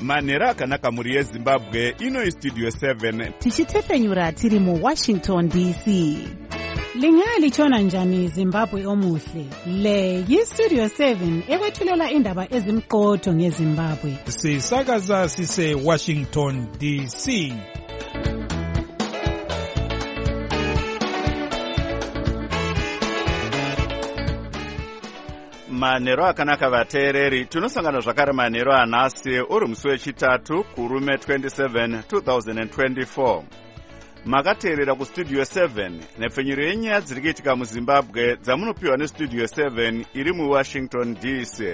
manhero akanaka mhuri yezimbabwe. Ino istudio 7 tichitepfenyura tiri muWashington DC. Lingaya lichona njani Zimbabwe omuhle? Le yistudio 7 ekwethulela indaba ezimqotho ngeZimbabwe. Sisakaza sise Washington DC. manhero akanaka vateereri, tinosangana zvakare manhero anhasi uri musi wechitatu kurume 27 2024. Makateerera kustudio 7 nepfenyuro yenyaya dziri kuitika muZimbabwe dzamunopiwa nestudio 7 iri muWashington DC.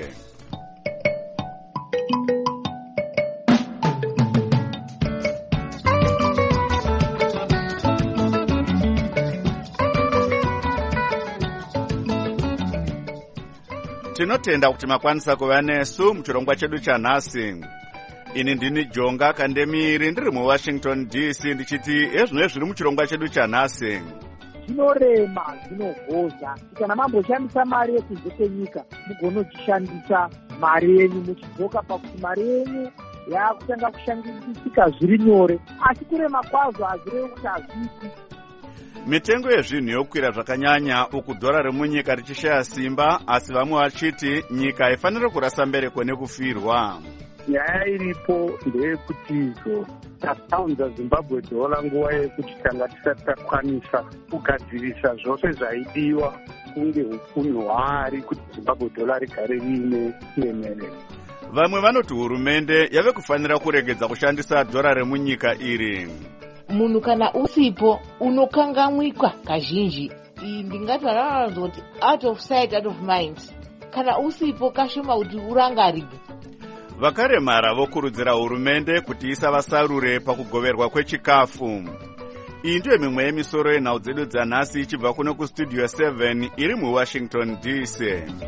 Tinotenda kuti makwanisa kuva nesu muchirongwa chedu chanhasi. Ini ndini Jonga Kandemiri ndiri muWashington DC ndichiti ezvino zviri muchirongwa chedu chanhasi. Zvinorema, zvinogoza. Kana mamboshandisa mari yekunze kwenyika, mugonochishandisa mari yenyu muchidzoka pakuti mari yenyu yakutanga kushandisika zviri nyore. Asi kurema kwazvo hazvirevi kuti hazvisi. Mitengo yezvinhu yokwira zvakanyanya uku dhora remunyika richishaya simba, asi vamwe vachiti nyika haifaniri kurasa mbereko nekufirwa. Nyaya iripo ndeyekuti tasaunza Zimbabwe dhola nguva yekuti tanga tisati takwanisa kugadzirisa zvose zvaidiwa kunge upfumi hwaari kuti Zimbabwe dhola rigare riine chiremerero. Vamwe vanoti hurumende yave kufanira kuregedza kushandisa dhora remunyika iri. Munhu kana usipo unokangamwika kazhinji. Ndingati vanowanza kuti out of sight out of mind. Kana usipo kashoma kuti urangarike. Vakaremara vokurudzira hurumende kuti isavasarure pakugoverwa kwechikafu. Iyi ndiyo mimwe yemisoro yenhau dzedu dzanhasi ichibva kuno kustudio 7 iri muWashington DC.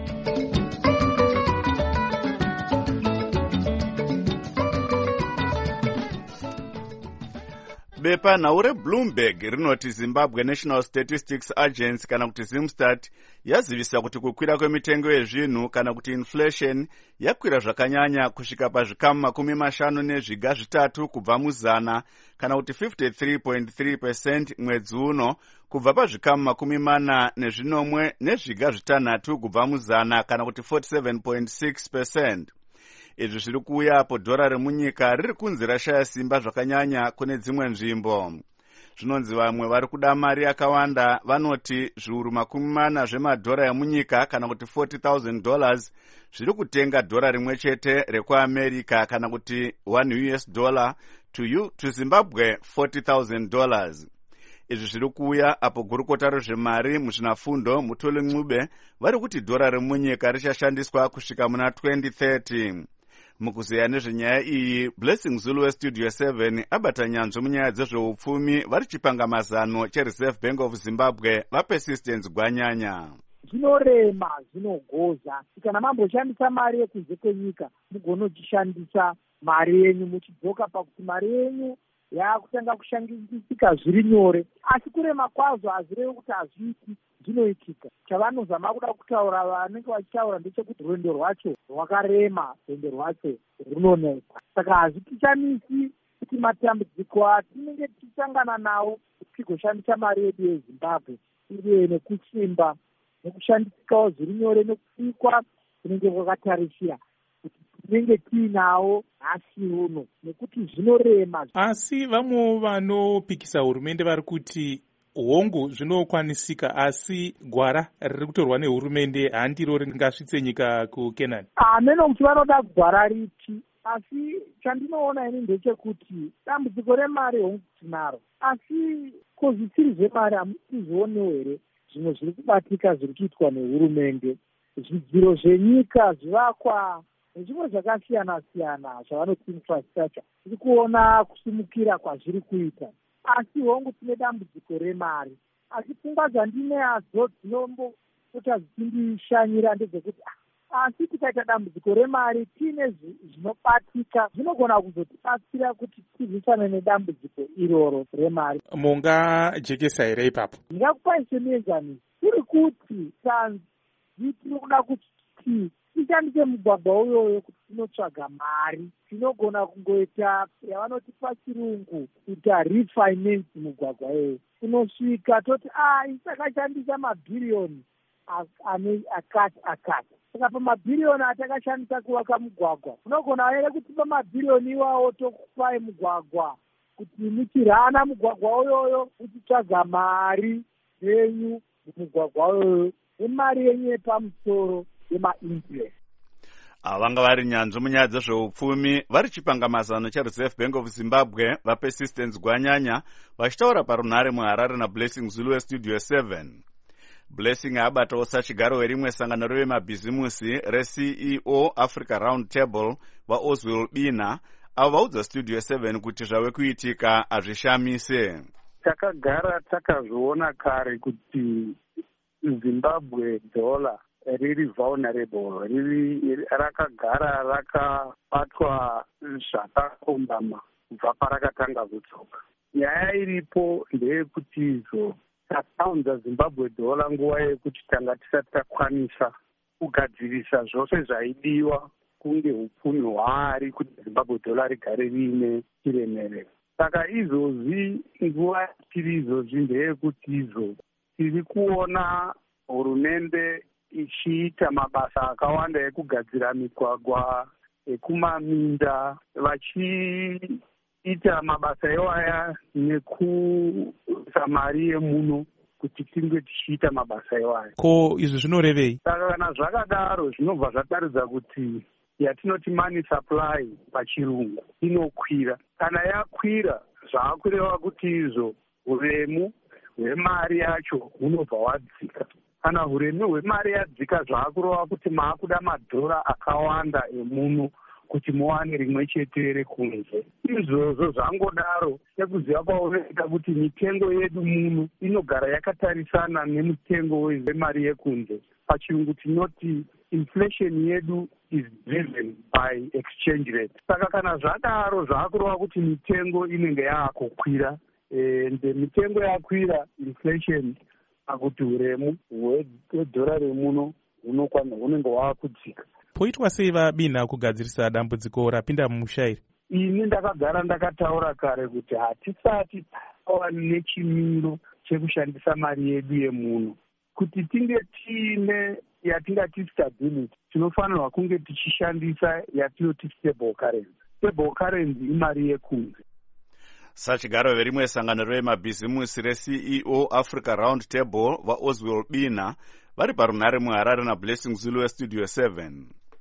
Bepa nhau reBloomberg rinoti Zimbabwe National Statistics Agency kana kuti Zimstat yazivisa kuti kukwira kwemitengo yezvinhu kana kuti inflation yakwira zvakanyanya kusvika pazvikamu 53 kubva muzana kana kuti 53.3% mwedzi uno kubva pazvikamu 46 nezviga zvitanhatu kubva muzana kana kuti 47.6%. Izvi zviri kuuya apo dhora remunyika riri kunzi rashaya simba zvakanyanya kune dzimwe nzvimbo. Zvinonzi vamwe vari kuda mari yakawanda vanoti zviuru 40 zvemadhora emunyika kana kuti $40,000 zviri kutenga dhora rimwe chete rekuAmerica kana kuti $1 to Zimbabwe $40,000. Izvi zviri kuuya apo gurukota rezvemari muzvinafundo Mutoli Ncube vari kuti dhora remunyika richashandiswa kusvika muna 2030. Mukuzeya nezvenyaya iyi, Blessing Zulu westudio 7 abata nyanzvi munyaya dzezveupfumi vari chipanga mazano cheReserve Bank of Zimbabwe vaPersistence Gwanyanya. Zvinorema, zvinogoza. Kana mamboshandisa mari yekunze kwenyika, mugonochishandisa mari yenyu muchidzoka pakuti mari yenyu yakutanga kushandisika zviri nyore. Asi kurema kwazvo hazvirevi kuti hazvisi zvinoitika. Chavanozama kuda kutaura vanenge vachitaura ndechekuti rwendo rwacho rwakarema, rwendo rwacho runonetsa. Saka hazvitichanisi kuti matambudziko atinenge tichisangana nawo tigoshandisa mari yedu yeZimbabwe uye nekusimba nekushandisikawo zviri nyore nekufikwa kunenge kwakatarisira kuti tinenge tiinawo nhasi uno nekuti zvinorema. Asi vamwe vanopikisa hurumende vari kuti hongu zvinokwanisika, asi gwara riri kutorwa nehurumende handiro ringasvitse nyika kuKenani. Ameno kuti vanoda gwara riti, asi chandinoona ini ndechekuti dambudziko remari hongu tinaro, asi kozvisiri zvemari hamutizvionewo here zvimwe zviri kubatika zviri kuitwa nehurumende, zvidziro zvenyika, zvivakwa nezvimwe zvakasiyana-siyana zvavanoti infrastructure, tiri kuona kusimukira kwazviri kuita. Asi hongu tine dambudziko remari. Asi pfungwa dzandine hadzo dzinombopota dzichindishanyira ndedzekuti asi tikaita dambudziko remari tiine zvinobatika zvinogona kuzotibatsira kuti tirwisane nedambudziko iroro remari. Mungajekesa here ipapo? Ndingakupai semuenzaniso kuri kuti tanzi tiri kuda kuti tishandise mugwagwa uyoyo kuti tinotsvaga mari. Tinogona kungoita yavanoti pachirungu kuita refinance mugwagwa iyoyo. Unosvika toti takashandisa mabhiriyoni akati. Saka pamabhiriyoni atakashandisa kuvaka mugwagwa, unogona ere kutipa mabhiriyoni iwawo tokupai mugwagwa kuti muchirana mugwagwa uyoyo uchitsvaga mari yenyu mumugwagwa uyoyo nemari yenyu yepamusoro yemainfluence. Vanga vari nyanzvi munyaya dzezveupfumi vari chipangamazano chaReserve Bank of Zimbabwe vaPersistence Gwanyanya vachitaura parunhare muHarare naBlessing Zulu weStudio 7. Blessing abatawo sachigaro werimwe sangano revemabhizimusi reCEO Africa Round Table vaOswell Bina avo vaudza Studio 7 kuti zvave kuitika hazvishamise. Takagara takazviona kare kuti Zimbabwe dollar riri vulnerable, rakagara rakabatwa zvakakombama kubva parakatanga kutsoka. Nyaya iripo ndeyekuti takaunza Zimbabwe dollar nguva yekuti tanga tisati takwanisa kugadzirisa zvose zvaidiwa kunge upfumi hwaari kuti Zimbabwe dollar rigare riine chiremerero. Saka izvozvi nguva tiri izvozvi ndeyekuti tiri kuona hurumende ichiita mabasa akawanda ekugadzira migwagwa ekumaminda, vachiita mabasa iwaya nekuisa mari yemuno kuti tinge tichiita mabasa iwaya. Ko izvi zvinorevei? Saka kana zvakadaro zvinobva zvataridza kuti yatinoti money supply pachirungu inokwira. Kana yakwira zvaakureva kuti uremu hwemari yacho hunobva hwadzika. Kana uremu hwemari yadzika zvaakureva kuti maakuda madhora akawanda emuno kuti muwane rimwe chete rekunze. Izvozvo zvangodaro sekuziva kwaunoita kuti mitengo yedu muno inogara yakatarisana nemitengo wemari yekunze. Pachirungu tinoti inflation yedu is driven by exchange rate. Saka kana zvadaro zvaakureva kuti mitengo inenge yaakukwira, mitengo yakwira inflation akuti uremu hwedhora remuno hunenge hwaakudzika. Poitwa sei vaBina kugadzirisa dambudziko rapinda mumushairi? Ini ndakagara ndakataura kare kuti hatisati tava nechimiro chekushandisa mari yedu yemuno. Kuti tinge tiine yatingati stability, tinofanirwa kunge tichishandisa yatinoti stable currency. Stable currency imari yekunze. Sachigaro verimwe sangano revemabhizimusi reCEO Africa Round Table vaOswell Bina vari parunhare muHarare naBlessing Zulu weStudio 7.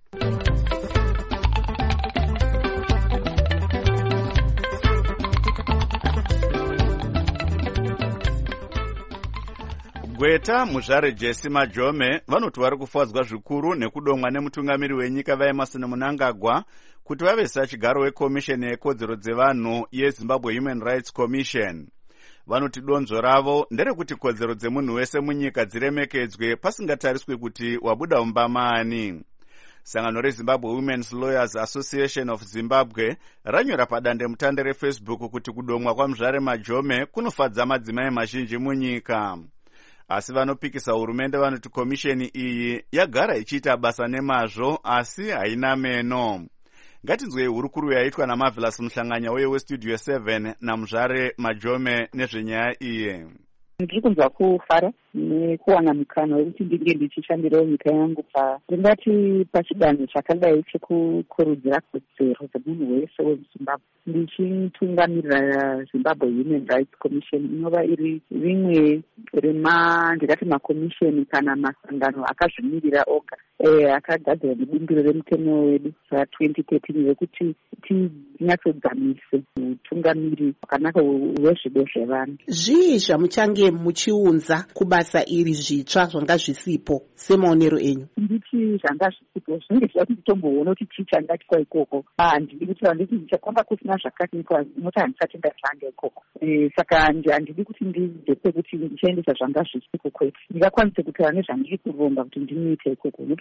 Gweta muzvare Jesse Majome vanoti vari kufadzwa zvikuru nekudomwa nemutungamiri wenyika vaEmmerson Mnangagwa kuti vave sachigaro wekomisheni yekodzero dzevanhu yeZimbabwe Human Rights Commission. Vanoti donzvo ravo nderekuti kodzero dzemunhu wese munyika dziremekedzwe pasingatariswi kuti wabuda umbamani. Sangano reZimbabwe Women's Lawyers Association of Zimbabwe ranyora padandemutande reFacebook kuti kudomwa kwamuzvare Majome kunofadza madzimai mazhinji munyika. Asi vanopikisa hurumende vanoti komisheni iyi yagara ichiita basa nemazvo asi haina meno. Ngatinzwei hurukuru yaitwa naMarvelous Muhlanganya weStudio 7 namuzvare Majome nezvenyaya iyi. Ndiri kunzwa kufara nekuwana mukana wekuti ndinge ndichishandirawo nyika yangu ringati pachidanho chakadai chekukurudzira kodzero dzemunhu wese weZimbabwe. Ndichitungamirira Zimbabwe Human Rights Commission inova iri rimwe ndikati makomisheni kana masangano akazvimirira oga akagadzira nebumbiro remutemo wedu za2013 wekuti tinyatsogamise utungamiri hwakanaka hwezvido zvevanhu. Zvii zvamuchange muchiunza kubasa iri zvitsva zvanga zvisipo semaonero enyu? Nditi zvanga zvisipo zvinenge zvati titomboona kuti chii changaitwa ikoko. Handidi kuti handiti kwanga kusina zvakaitwa noti handisati ndatanga ikoko. Saka handidi kuti ndidze kuti ndichaendesa zvanga zvisipo kwetu. Ndingakwanise kutaura nezvandiri kuronga kuti ndinoita ikoko. Nokuti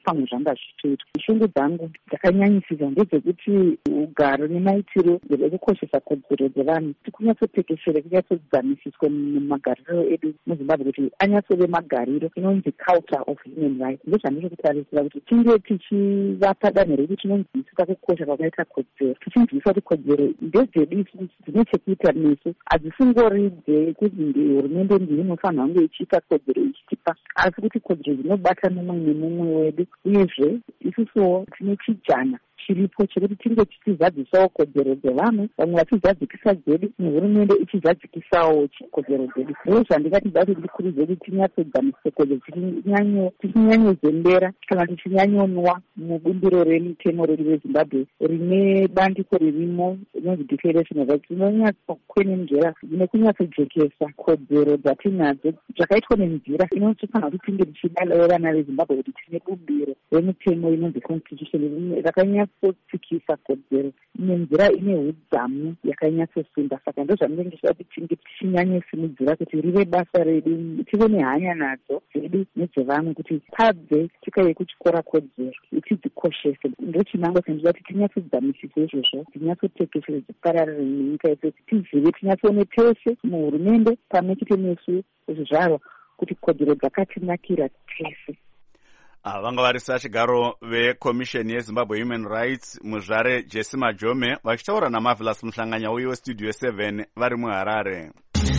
pamwe zvanga zvichitoitwa. Shungu dzangu dzakanyanyisisa ndedzekuti ugaro nemaitiro ekukoshesa kodzero dzevanhu kunyatsotekeshere kunyatsodzamisiswe mumagariro edu muZimbabwe kuti anyatsove magariro inonzi culture of human rights. Ndozvandiri kutarisira kuti tinge tichivapa danho rekuti tinonzwisisa kukosha kwakaita kodzero, tichinzwisisa kuti kodzero ndedzedu dzine chekuita nesu, hadzisingori dzekuti hurumende ndiyo inofanira kunge ichiita kodzero ichitipa, asi kuti kodzero dzinobata mumwe nemumwe wedu. Uyezve isusuwo tine chijana chiripo chekuti tinge tichizadzisawo kodzero dzevamwe, vamwe vachizadzikisa dzedu, nehurumende ichizadzikisawo kodzero dzedu. Ndizvo zvandingatida kuti ndikurudzire kuti tinyatsodzamisise kodzero, tichinyanyozembera kana tichinyanyonwa mubumbiro remitemo redu reZimbabwe rine bandiko ririmo rinonzi Declaration of Rights, rinonyatsokwenenzvera nekunyatsojekesa kodzero dzatinadzo zvakaitwa nenzira inofanira kuti tinge tichidalawo vana veZimbabwe kuti tine bumbiro remitemo inonzi Constitution rakanyatsotikisa kodzero nenzira ine udzamu yakanyatsosimba. Saka ndozvandinenge ndichida kuti tinge tichinyanyosimudzira kuti rive basa redu, tive nehanya nadzo dzedu nedzevamwe, kuti tabve tika yekuchikora kodzero tidzikoshese. Ndochinango chandida kuti tinyatsodzamisise izvozvo, tinyatsotekeshere dzipararire nenyika yedu, tizive tinyatsoone tese muhurumende pamwe chete nesu zvizvarwa kuti kodzero dzakatinakira tese. Vanga vari sachigaro vekomisheni yeZimbabwe Human Rights Muzvare Jesse Majome vachitaura naMarvelous Muhlanganya uye weStudio 7 vari muHarare.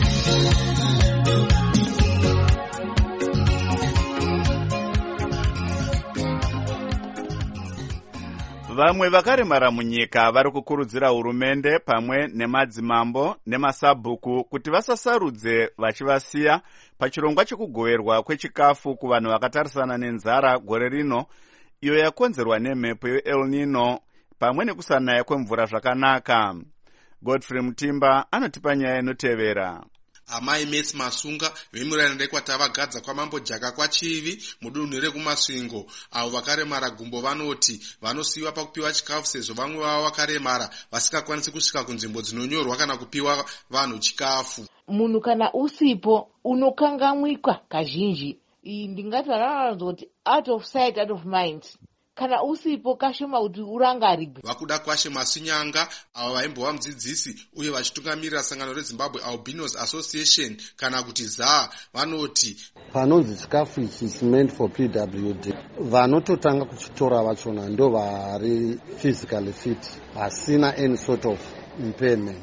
Vamwe vakaremara munyika vari kukurudzira hurumende pamwe nemadzimambo nemasabhuku kuti vasasarudze vachivasiya pachirongwa chekugoverwa kwechikafu kuvanhu vakatarisana nenzara gore rino, iyo yakonzerwa nemhepo yeEl Nino pamwe nekusanaya kwemvura zvakanaka. Godfrey Mutimba anotipa nyaya inotevera. Amai Mets Masunga vemuranda rekwata vagadza kwamambo Jaka kwachivi mudunhu rekumasvingo, avo vakaremara gumbo vanoti vanosiyiwa pakupiwa chikafu sezvo vamwe vavo vakaremara vasingakwanisi kusvika kunzvimbo dzinonyorwa kana kupiwa vanhu chikafu. Munhu kana usipo unokangamwikwa kazhinji. Ndingati vanoti out of sight out of mind. Kana usipo kashoma kuti urangarigwe. Vakuda Kwashe Masinyanga avo vaimbova mudzidzisi uye vachitungamirira sangano reZimbabwe Albinos Association kana kuti ZA vanoti panonzi chikafu ichi is meant for PWD, vanototanga kuchitora vachona ndo vari physically fit, hasina any sort of impairment,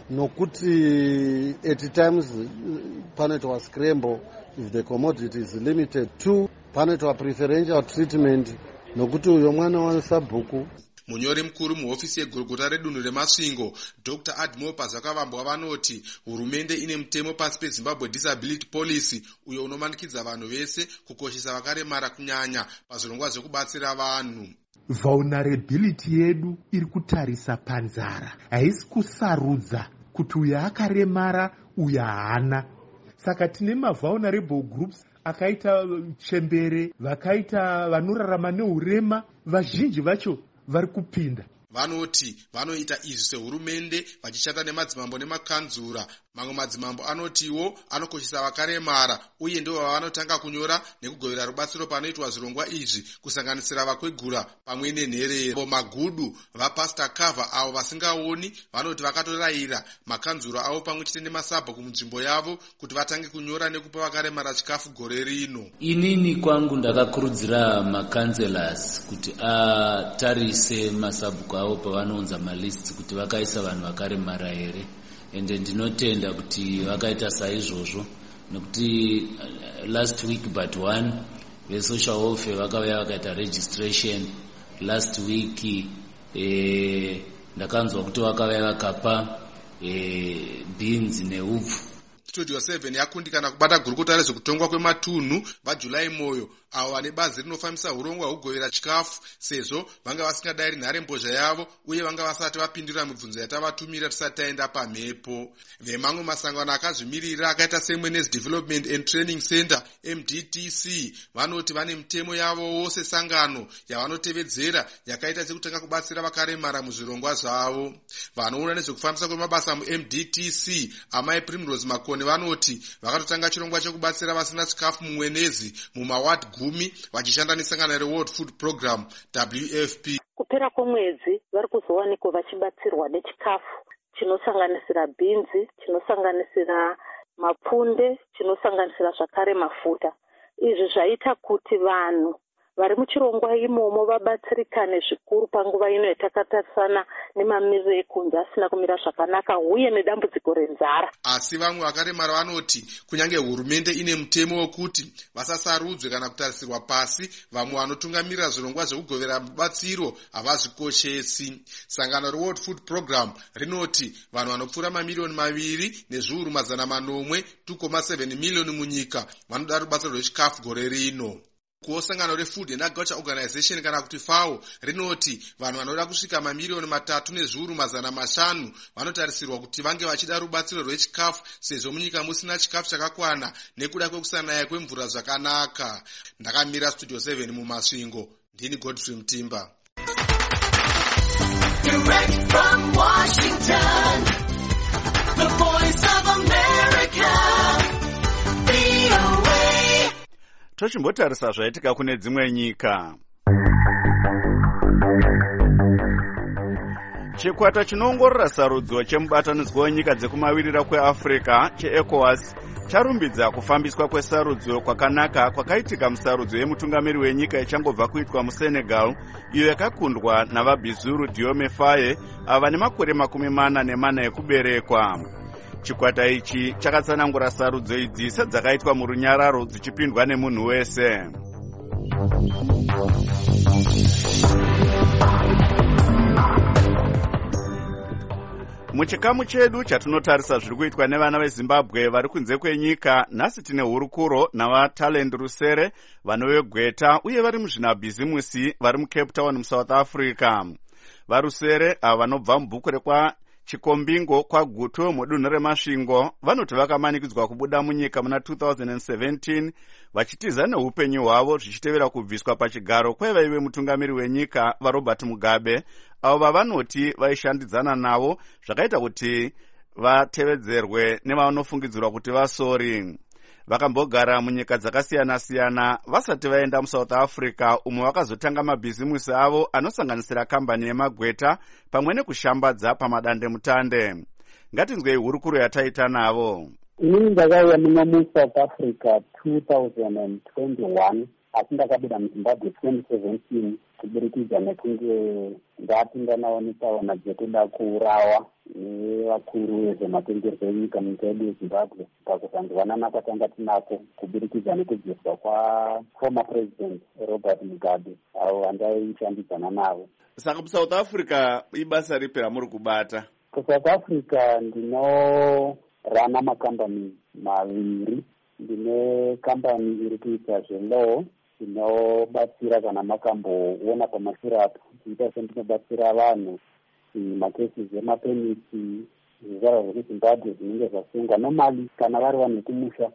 nokuti at times panoitwa scramble if the commodity is limited to, panoitwa preferential treatment nokuti uyo mwana wasabhuku. Munyori mukuru muhofisi yegurugota redunhu remasvingo Dr. Admopas vakavambwa vanoti hurumende ine mutemo pasi peZimbabwe Disability Policy uyo unomanikidza vanhu vese kukoshesa vakaremara kunyanya pazvirongwa zvekubatsira vanhu. Vulnerability yedu iri kutarisa panzara, haisi kusarudza kuti uyo akaremara uyo haana. Saka tine mavulnerable groups akaita chembere, vakaita vanorarama neurema, vazhinji vacho vari kupinda. Vanoti vanoita izvi sehurumende vachishata nemadzimambo nemakanzura. Mamwe madzimambo anotiwo anokoshesa vakaremara uye ndo vanotanga kunyora nekugovera rubatsiro panoitwa zvirongwa izvi, kusanganisira vakwegura pamwe nenherero. Magudu vaPastor Cover avo vasingaoni vanoti vakatorayira makanzura avo pamwe chete nemasabhuku munzvimbo yavo kuti vatange kunyora nekupa vakaremara chikafu gore rino. Inini kwangu ndakakurudzira makanzelas kuti atarise masabhuku avo pavanounza malists kuti vakaisa vanhu vakaremara here, ende ndinotenda kuti vakaita saizvozvo, nekuti last week but one vesocial welfare vakauya vakaita registration. Last week ndakanzwa kuti vakauya vakapa beans neupfu. Studio 7 yakundikana kubata gurukota rezvekutongwa kwematunhu vaJulai Moyo avo vane bazi rinofambisa urongwa hwekugovera chikafu sezvo vanga vasingadayiri nharembozha yavo uye vanga vasati vapindura mibvunzo yatavatumira tisati taenda pamhepo. Vemamwe masangano akazvimirira akaita seMwenezi Development and Training Center MDTC vanoti vane mitemo yavo wose sangano yavanotevedzera yakaita sekutanga kubatsira vakaremara muzvirongwa zvavo. Vanoona nezvekufambisa kwemabasa muMDTC Amai Primrose Makone mboni vanoti vakatotanga chirongwa chekubatsira vasina chikafu mumwenezi mumaward 10 vachishanda nesangano reworld food program WFP. Kupera kwemwedzi vari kuzowanikwa vachibatsirwa nechikafu chinosanganisira bhinzi, chinosanganisira mapfunde, chinosanganisira zvakare mafuta. Izvi zvaita kuti vanhu vari muchirongwa imomo vabatsirikane zvikuru panguva ino yatakatarisana nemamiriro ekunze asina kumira zvakanaka uye nedambudziko renzara. Asi vamwe vakaremara vanoti kunyange hurumende ine mutemo wekuti vasasarudzwe kana kutarisirwa pasi vamwe vanotungamirira zvirongwa zvekugovera rubatsiro havazvikoshesi. Sangano reworld food program rinoti vanhu vanopfuura mamiliyoni 2 nezviuru 800 2.7 miliyoni munyika vanoda rubatsiro rwechikafu gore rino. Sangano reFood and Agriculture Organization kana kuti FAO rinoti vanhu vanoda kusvika mamiliyoni 3 nezviuru 500 vanotarisirwa kuti vange vachida rubatsiro rwechikafu sezvo munyika musina chikafu chakakwana nekuda kwekusanaya kwemvura zvakanaka. Ndakamira Studio 7 mumasvingo. Ndini Godfrey Mtimba. Direct from Washington, the voice of America, VOA. Tochimbotarisa zvaitika kune dzimwe nyika. Chikwata chinoongorora sarudzo chemubatanidzwa wenyika dzekumavirira kweAfrica cheECOWAS charumbidza kufambiswa kwesarudzo kwakanaka kwakaitika musarudzo yemutungamiri wenyika ichangobva kuitwa muSenegal iyo yakakundwa navaBizuru Diomaye Faye ava vane makore 44 ekuberekwa. Chikwata ichi chakatsanangura sarudzo idzi sedzakaitwa murunyararo dzichipindwa nemunhu wese. Muchikamu chedu chatinotarisa zviri kuitwa nevana veZimbabwe vari kunze kwenyika, nhasi tine hurukuro navaTalend Rusere vanovegweta uye vari muzvinabhizimusi vari muCape Town muSouth Africa. VaRusere ava vanobva mubhuku rekwa Chikombingo kwaGutu mudunhu reMasvingo vanoti vakamanikidzwa kubuda munyika muna 2017 vachitiza neupenyu hwavo zvichitevera kubviswa pachigaro kwevaive mutungamiri wenyika vaRobert Mugabe avo vavanoti vaishandidzana navo zvakaita kuti vatevedzerwe nevanofungidzirwa kuti vasori. Vakambogara munyika dzakasiyana-siyana vasati vaenda muSouth Africa umwe vakazotanga mabhizimusi avo anosanganisira kambani yemagweta pamwe nekushambadza pamadande mutande. Ngatinzwei hurukuro yataita navo. Inini ndakauya muno muSouth Africa 2021 asi ndakabuda muZimbabwe 2017 kuburikidza nekunge ndapinda nawo netsaona dzekuda kuurawa nevakuru vezvematongerwo enyika munyika yedu yeZimbabwe pakusanzwanana kwatanga tinako kuburikidza nekubviswa kwaformer president Robert Mugabe avo vandaishandidzana navo. Saka kuSouth Africa ibasa ripi ramuri kubata? KuSouth Africa ndinorana makambani 2. Ndine kambani iri kuita zvelaw inobatsira kana makamboona pamashure apo kuita sendinobatsira vanhu makesi emapeniti zvizvarwa zvekuZimbabwe zvinenge zvasungwa nomali kana vari vanhu vekumusha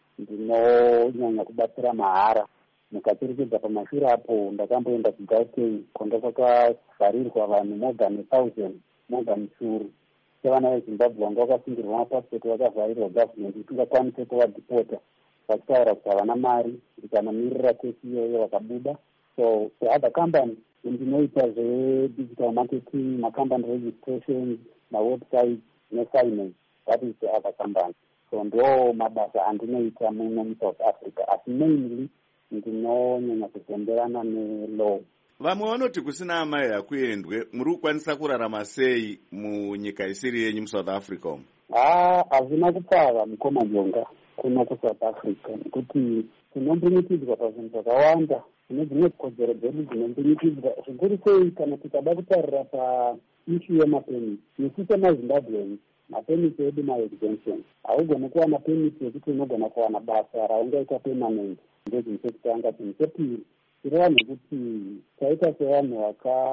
ndinonyanya kubatsira mahara. Mukacherechedza pamashure apo ndakamboenda kuGauteng kwanga kwakavharirwa vanhu more than 1,000 more than shuru sevana veZimbabwe vanga vakasungirwa mapasipoti vakavharirwa government isingakwanise kuvadhipota vachitaura kuti havana mari ndikanamirira kesi iyoyo vakabuda. So the other company ndinoita zvedigital marketing, macompany registration, mawebsite nefinance. That is the other company. So ndo mabasa andinoita muno muSouth Africa asi mainly ndinonyanya kuzemberana nelaw. Vamwe vanoti kusina amai hakuendwe, muri kukwanisa kurarama sei munyika isiri yenyu muSouth Africa? Hazvina kupfava mukoma jonga kuno kuSouth Africa nekuti tinombunyikidzwa pazvinhu zvakawanda. Tine dzimwe kodzero dzedu dzinombunyikidzwa zvikuru sei kana tikada kutarira paishu yemapeniti. Isu semaZimbabweans mapeniti edu maexemption haugoni kuwana peniti yekuti unogona kuwana basa raungaita permanent. Ndezvinhu chekutanga. Chinhu chepiri tiri vanhu kuti taita sevanhu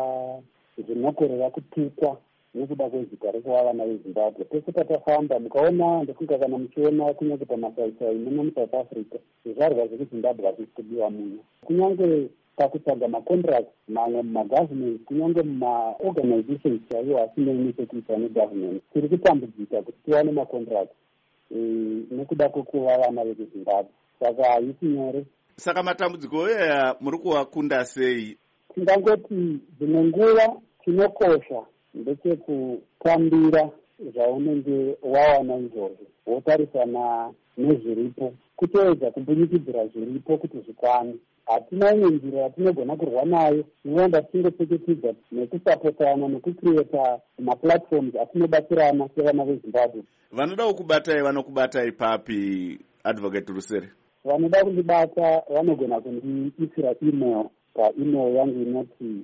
zvinokorera kutukwa nekuda kwezita rekuva vana veZimbabwe. Pese patafamba mukaona ndofunga kana muchiona kunyange pamasaisai muno muSouth Africa zvizvarwa zvekuZimbabwe hazvisi kudiwa muno. Kunyange pakutsvaga macontracts mamwe mumagovernment kunyange mumaorganizations chaiwo asinei nechekuita negovernment tiri kutambudzika kuti tiwane macontracts. nekuda kwekuva vana vekuzimbabwe, saka haisi nyore. Saka matambudziko aya muri kuwakunda sei? Tingangoti dzimwe nguva chinokosha ndechekutambira zvaunenge wawana izvozvo, wotarisana nezviripo, kutoedza kubunyikidzira zviripo kuti zvikwane. Hatina imwe njira yatinogona kurwa nayo, inoenda tingopfeketidza nekusapotana nekucreata maplatforms atinobatsirana sevana vezimbabwe. Vanoda kukubatai vanokubatai papi, Advocate Rusere? Vanoda kundibata vanogona kundiisira email paemail yangu inoti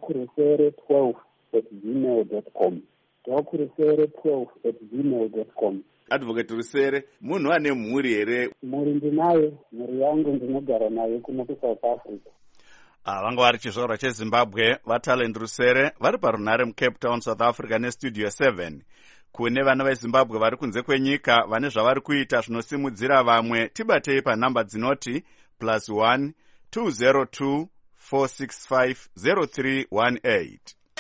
docrusere12@gmail.com, docrusere12@gmail.com. Advocate Rusere, munhu ane mhuri here? Mhuri ndinayo, mhuri yangu ndinogara nayo kuno kuSouth Africa. Vanga vari chizvarwa cheZimbabwe vaTalent Rusere vari parunhare muCape Town, South Africa neStudio 7. Kune vana veZimbabwe vari kunze kwenyika vane zvavari kuita zvinosimudzira vamwe, tibatei panhamba dzinoti +1 202 465 0318.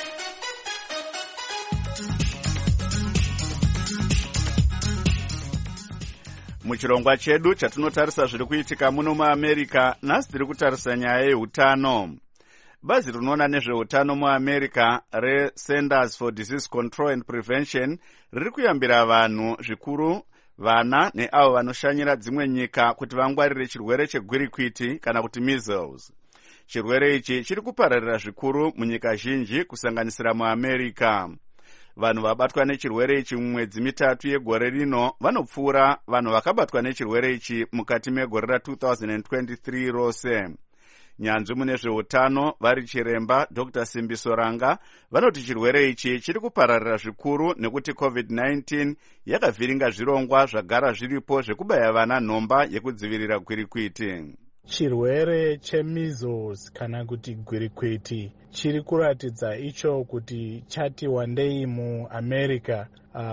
Muchirongwa chedu chatinotarisa zviri kuitika muno muAmerica, nhasi tiri kutarisa nyaya yeutano. Bazi rinoona nezveutano muAmerica reCenters for Disease Control and Prevention riri kuyambira vanhu, zvikuru vana neavo vanoshanyira dzimwe nyika, kuti vangwarire chirwere chegwirikwiti kana kuti measles. Chirwere ichi chiri kupararira zvikuru munyika zhinji kusanganisira muAmerica. Vanhu vabatwa nechirwere ichi mumwedzi mitatu yegore rino vanopfuura vanhu vakabatwa nechirwere ichi mukati megore ra2023 rose. Nyanzvi mune zveutano vari chiremba Dr. Simbi Soranga vanoti chirwere ichi chiri kupararira zvikuru nekuti COVID-19 yakavhiringa zvirongwa zvagara zviripo zvekubaya vana nhomba yekudzivirira gwirikwiti. Chirwere chemeasles kana kuti gwirikwiti chiri kuratidza icho kuti chati wandei muAmerica,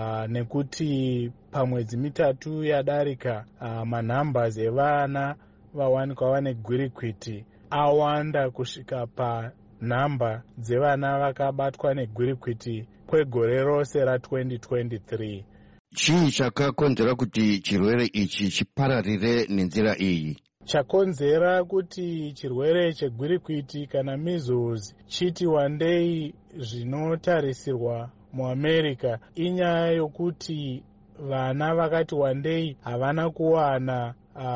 nekuti pamwedzi mitatu yadarika manhambers evana vawanikwa vane gwirikwiti awanda kusvika panhamba dzevana vakabatwa negwirikwiti kwegore rose ra2023. Chii chakakonzera kuti chirwere ichi chipararire nenzira iyi? Chakonzera kuti chirwere chegwirikwiti kana measles chiti wandei zvinotarisirwa muAmerica inyaya yokuti vana vakati wandei havana kuwana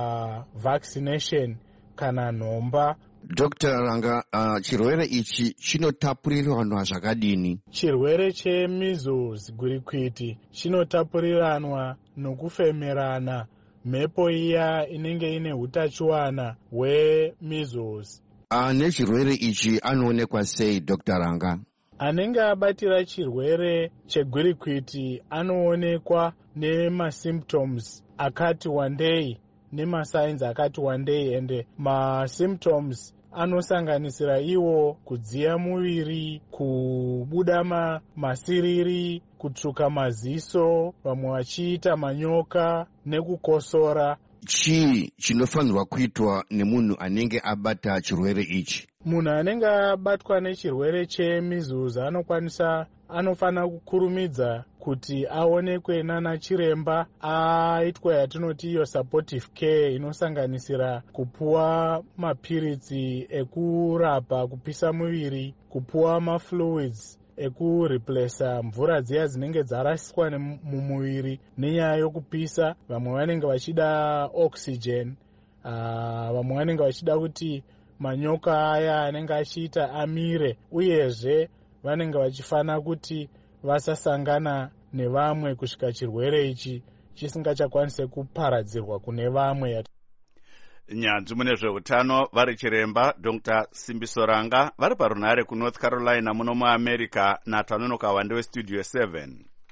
vaccination kana nhomba. Dr. Ranga, chirwere ichi chinotapuriranwa zvakadini? Chirwere chemeasles gwirikwiti chinotapuriranwa nokufemerana mhepo iya inenge ine utachiwana hwemeasles. Nechirwere ichi anoonekwa sei, Dr. Ranga? Anenge abatira chirwere chegwirikwiti anoonekwa nemasymptoms akati wandei nemasigns akati wandei, ende masymptoms anosanganisira iwo kudziya muviri, kubuda masiriri, kutsvuka maziso, vamwe vachiita manyoka nekukosora. Chii chinofanirwa kuitwa nemunhu anenge abata chirwere ichi? Munhu anenge abatwa nechirwere chemeasles anofana kukurumidza kuti aonekwe nana chiremba, aitwa yatinoti iyo supportive care, inosanganisira kupuwa mapiritsi ekurapa kupisa muviri, kupuwa mafluids ekureplesa mvura dziya dzinenge dzarasiswa mumuviri nenyaya yokupisa. Vamwe vanenge vachida oxygen, vamwe vanenge vachida kuti manyoka aya anenge achiita amire, uyezve vanenge vachifana kuti vasasangana nevamwe kusvika chirwere ichi chisingachakwanise kuparadzirwa kune vamwe. Nyanzvi mune zveutano vari chiremba Dr. Simbi Soranga vari parunhare kuNorth Carolina muno muAmerica naTanonoka Wande weStudio 7.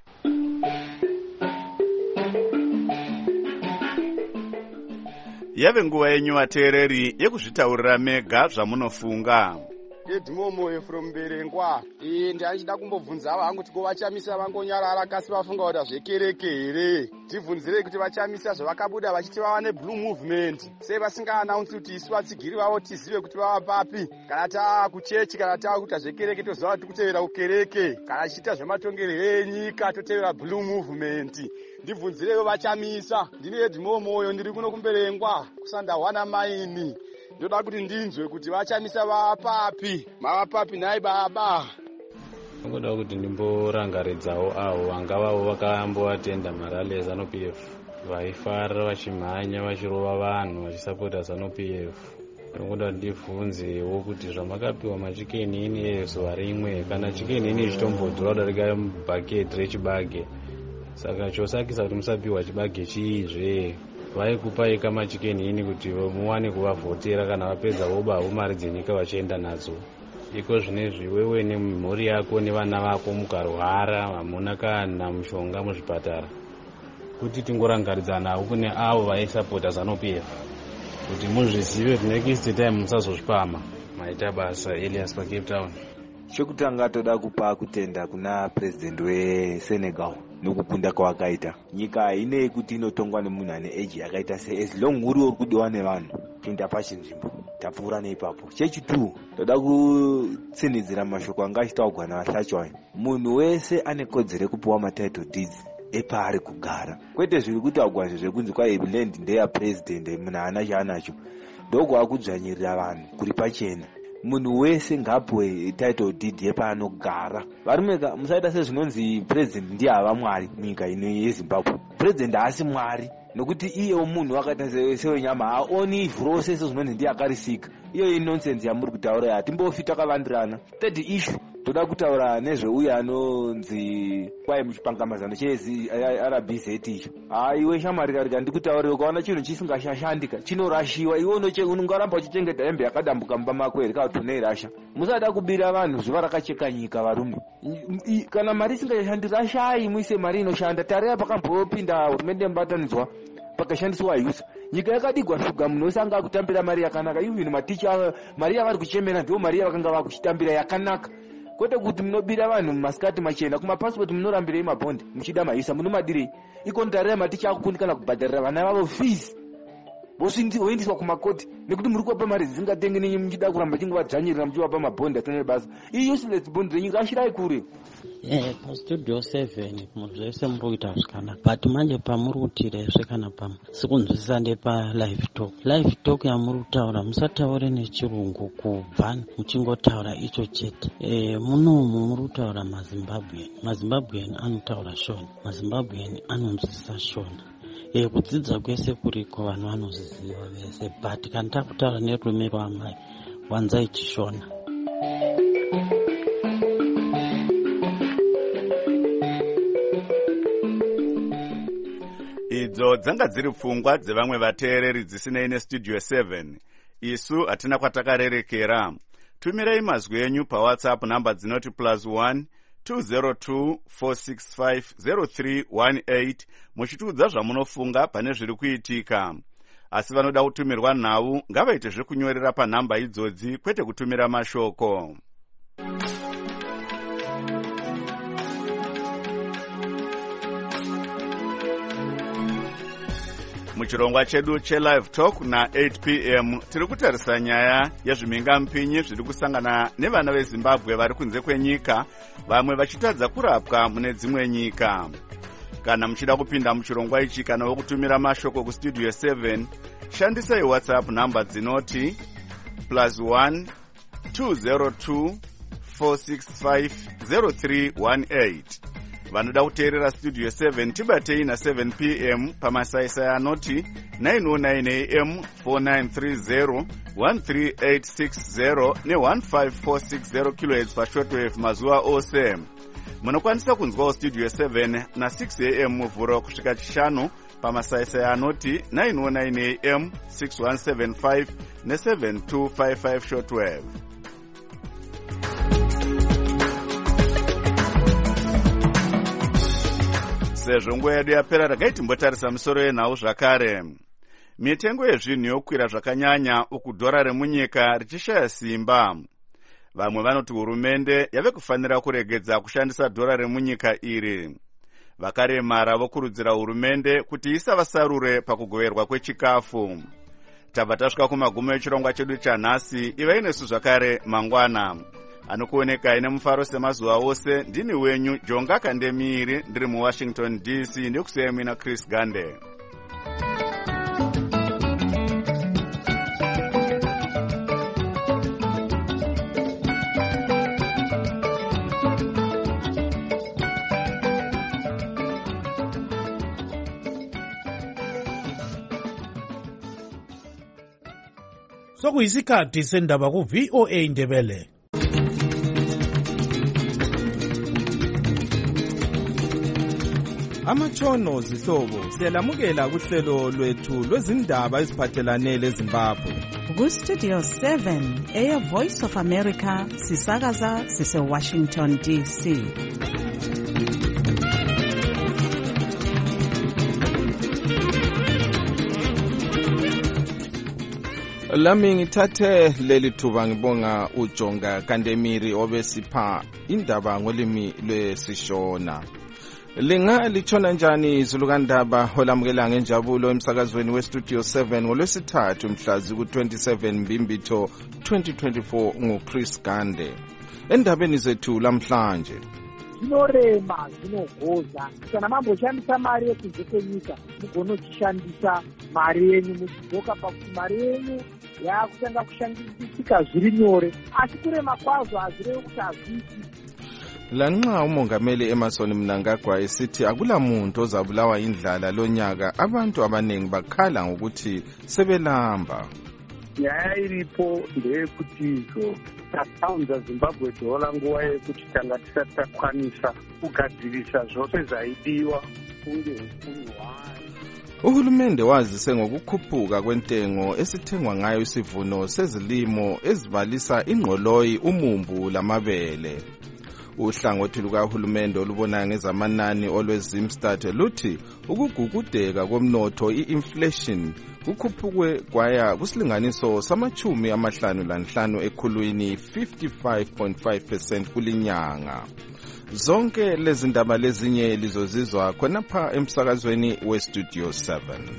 Yave nguva yenyu vateereri yekuzvitaurira mega zvamunofunga. Edimomo from Berengwa. Ndichida kumbobvunza vangu kuti vachamisa vangonyarara kasi vafunga kuti zvekereke here. Tibvunzire kuti vachamisa zvavakabuda vachiti vava neblue movement. Sei vasinga announce kuti isu vatsigiri vavo tizive kuti vava papi. Kana taa kuchechi kana taa kuita zvekereke toziva kuti kutevera kukereke. Kana chiita zvematongerero enyika totevera blue movement. ndibvunzirevo vachamisa. Ndini Edmo Moyo, ndiri kuno kumberengwa kusandawana maini. Ndoda kuti ndinzwe kuti vachamisa vapapi. Mavapapi nai baba. Ndoda kuti ndimborangaridzawo avo vangavawo vakamboatenda maralezi ZANU-PF, vaifara vachimhanya vachirova vanhu vachisapota ZANU-PF. Ndoda ndibvunzewo kuti zvamakapiwa machikeni ini ezuva rimwe, kana chikeni ini chitombodzura kudarika bhaketi rechibage, saka chosakisa kuti musapiwa chibage chiizve. Vaikupai kamachikeni ini kuti muwane kuvavhotera, kana vapedza vobawo mari dzenyika vachienda nadzo. Iko zvinezvi wewe nemhuri yako nevana vako mukarwara, hamuna kana mushonga muzvipatara, kuti tingorangaridzanawo kune avo vaisapota ZANU-PF kuti muzvizive kuti next time musazozvipama. Maita basa. Elias paCape Town. Chokutanga toda kupa kutenda kuna president weSenegal nokukunda kwakaita. Nyika hainei kuti inotongwa nemunhu ane age yakaita as long uri kudiwa nevanhu, pinda pachinzvimbo tapfuura neipapo. Chechitu toda kutsinidzira mashoko anga achitaurwa naVahlachwanya. Munhu wese ane kodzero yekupiwa matitle deeds epaari kugara, kwete zviri kuti agwazve zvekunzi kwai land ndeyapresident munhu haana chaanacho. Ndogwa kudzvanyirira vanhu kuri pachena. Munhu wese ngapiwe title deed yepaanogara. Varumeka musaita sezvinonzi president ndiye ava mwari munyika ino yeZimbabwe. President haasi mwari, nokuti iyewo munhu akaita sewenyama haoni ivhu rose sezvinonzi ndiye akarisika. Iyo inonsense yamuri kutaura yatimbofi takavandirana. Third issue toda kutaura nezveuyo anonzi kwai muchipangamazano cheRBZ icho. Iwe shamarika ndikutaurira, ukaona chinhu chisingashashandika chinorashiwa, iwe unongaramba uchichengeta hembe yakadambuka mumba mako here kana kuti unoirasha. Musada kubira vanhu zuva rakacheka nyika varume. Kana mari isingashandi rashai, muise mari inoshanda. Tarira pakambopinda hurumende mubatanidzwa pakashandiswa yusa. Nyika yakadigwa shuga, munhu wese anga kutambira mari yakanaka. Even maticha mari yavari kuchemera ndiyo mari yavakanga vakuchitambira yakanaka. Kwete kuti munobira vanhu mumasikati machena, kumapasipoti munorambirei mabhondi, muchida maisa munomadirei. Iko ndarira maticha akukundikana kubhadharira vana vavo fees. Voendeswa kumakoti nekuti muri kupa mari dzisingatengi nenyu, muchida kuramba chingovadzvanyirira muchivapa mabhondi atone basa. Iyi useless bond renyika ashirai kure. Pastudio 7 munhu zvese muri kuita zvakanaka, but manje pamuri kutirezve kana pamwe sikunzwisisa ndepalive talk. Live talk yamuri kutaura musataure nechirungu kubva muchingotaura icho chete. Munomu muri kutaura maZimbabwean anotaura Shona, maZimbabwean anonzwisisa Shona. Kudzidza kwese kuriko vanhu vanozviziva vese, but kana takutaura nerume rwamai wanzai chishona. Idzo dzanga dziri pfungwa dzevamwe vateereri dzisinei nestudio 7. Isu hatina kwatakarerekera. Tumirei mazwi enyu paWhatsApp namba dzinoti +1 202 465 0318 muchitiudza zvamunofunga pane zviri kuitika. Asi vanoda kutumirwa nhau ngavaite zvekunyorera panhamba idzodzi, kwete kutumira mashoko. Muchirongwa chedu cheLive Talk na 8 p.m. tiri kutarisa nyaya yezvimingampinyi zviri kusangana nevana veZimbabwe vari kunze kwenyika, vamwe vachitadza kurapwa mune dzimwe nyika. Kana muchida kupinda muchirongwa ichi kana wokutumira mashoko kustudio 7, shandisai WhatsApp namba dzinoti +1 202 465 0318. Vanoda kuteerera studio 7 tibatei na 7 p.m. pamasaisai anoti 909 am 4930 13860 ne15460 kHz pashortwave mazuva ose. Munokwanisa kunzwawo studio 7 na 6 am muvhuro kusvika chishanu pamasaisai anoti 909 am 6175 ne7255 shortwave. Sezvo nguva yedu yapera, regai timbotarisa misoro yenhau zvakare. Mitengo yezvinhu yokwira zvakanyanya, uku dhora remunyika richishaya simba. Vamwe vanoti hurumende yave kufanira kuregedza kushandisa dhora remunyika iri. Vakaremara vokurudzira hurumende kuti isavasarure pakugoverwa kwechikafu. Tabva tasvika kumagumo echirongwa chedu chanhasi. Ivai nesu zvakare mangwana. anokuoneka ine mufaro semazuva ose. Ndini wenyu Jonga Kandemiri, ndiri muWashington DC. Ndikusiyemi naChris Gande. Sokuyisikhathi sendaba ku-VOA Indebele. Amatshono zihlobo siyalamukela kuhlelo lwethu lwezindaba eziphathelane leZimbabwe. Ku-Studio 7 Air Voice of America sisakaza sise-Washington DC. Lami ngithathe leli thuba ngibonga uJonga Kandemiri obesipha indaba ngolimi lwesishona. Linga litshona njani izulukandaba olamukela ngenjabulo emsakazweni weStudio 7 ngolwesithathu mhlazi ku-27 Mbimbitho 2024 nguChris Gande. Endabeni zethu lamhlanje zinorema zinogoza kana mamboshandisa mari yekunze kwenyika mugonochishandisa mari yenyu muchidzoka pakuti mari yenyu yakutanga kushandisika zviri nyore, asi kurema kwazvo hazvirevi kuti hazvisi. Lanxa umongameli Emerson Mnangagwa esithi akula muntu ozabulawa indlala lonyaka, abantu abaningi bakhala ngokuthi sebelamba. Nyaya iripo ndeyekuti tasaunza Zimbabwe dollar nguva yekuti tanga tisati takwanisa kugadzirisa zvose zvaidiwa kunge upfumi hwayo. Uhulumende wazise ngokukhuphuka kwentengo esithengwa ngayo isivuno sezilimo ezibalisa ingqoloyi, umumbu lamabele. Uhlangothi lukahulumende olubona ngezamanani olweZimstat luthi ukugugudeka komnotho i-inflation kukhuphuke kwaya kusilinganiso sama-55 ekhulwini 55.5% kulinyanga. Zonke lezi ndaba lezinye lizozizwa khonapha emsakazweni weStudio 7.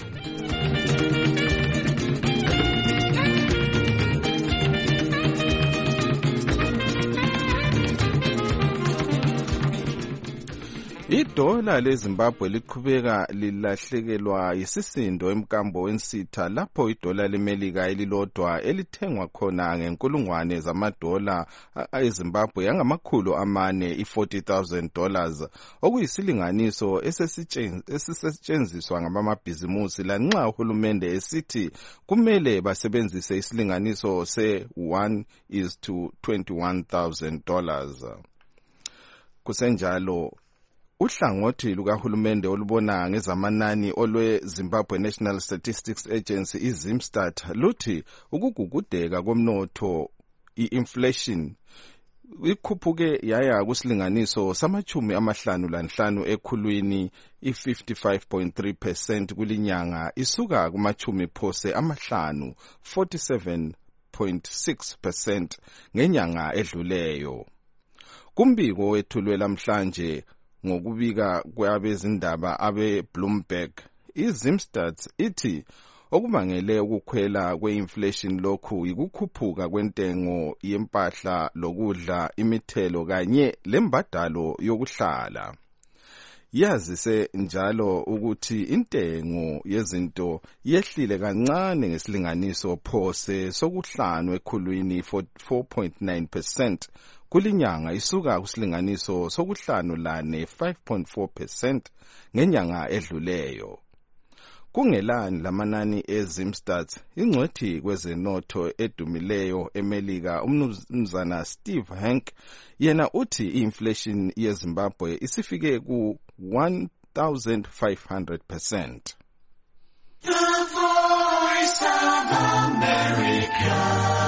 Idola leZimbabwe liqhubeka lilahlekelwa yisisindo emkambo wensitha lapho idola leMelika elilodwa elithengwa khona ngenkulungwane zamadola eZimbabwe yangama-400 $40,000 okuyisilinganiso esisetshenziswa ngabamabhizimusi lanxa uhulumende esithi kumele basebenzise isilinganiso se-1:21,000. Kusenjalo uhlangothi lukahulumende olubona ngezamanani olweZimbabwe National Statistics Agency iZimstat luthi ukugugudeka komnotho i-inflation ikhuphuke yaya kusilinganiso sama-55 ekhulwini i-55.3% kulinyanga isuka kuma-50 phose amahlanu 47.6% ngenyanga edluleyo. Kumbiko wethulwe lamhlanje ngokubika kwabezindaba abe-Bloomberg, iZimstat ithi okubangele ukukhwela kwe-inflation lokhu yikukhuphuka kwentengo yempahla lokudla, imithelo kanye lembadalo yokuhlala. Yazise njalo ukuthi intengo yezinto yehlile kancane ngesilinganiso phose sokuhlanu ekhulwini 4.9% kulinyanga isuka kusilinganiso sokuhlanu lane 5.4% ngenyanga edluleyo. Kungelani lamanani eZimstat, ingcwethi kwezenotho edumileyo eMelika umnumzana Steve Hank yena uthi i-inflation yeZimbabwe isifike ku 1,500%. The Voice of America,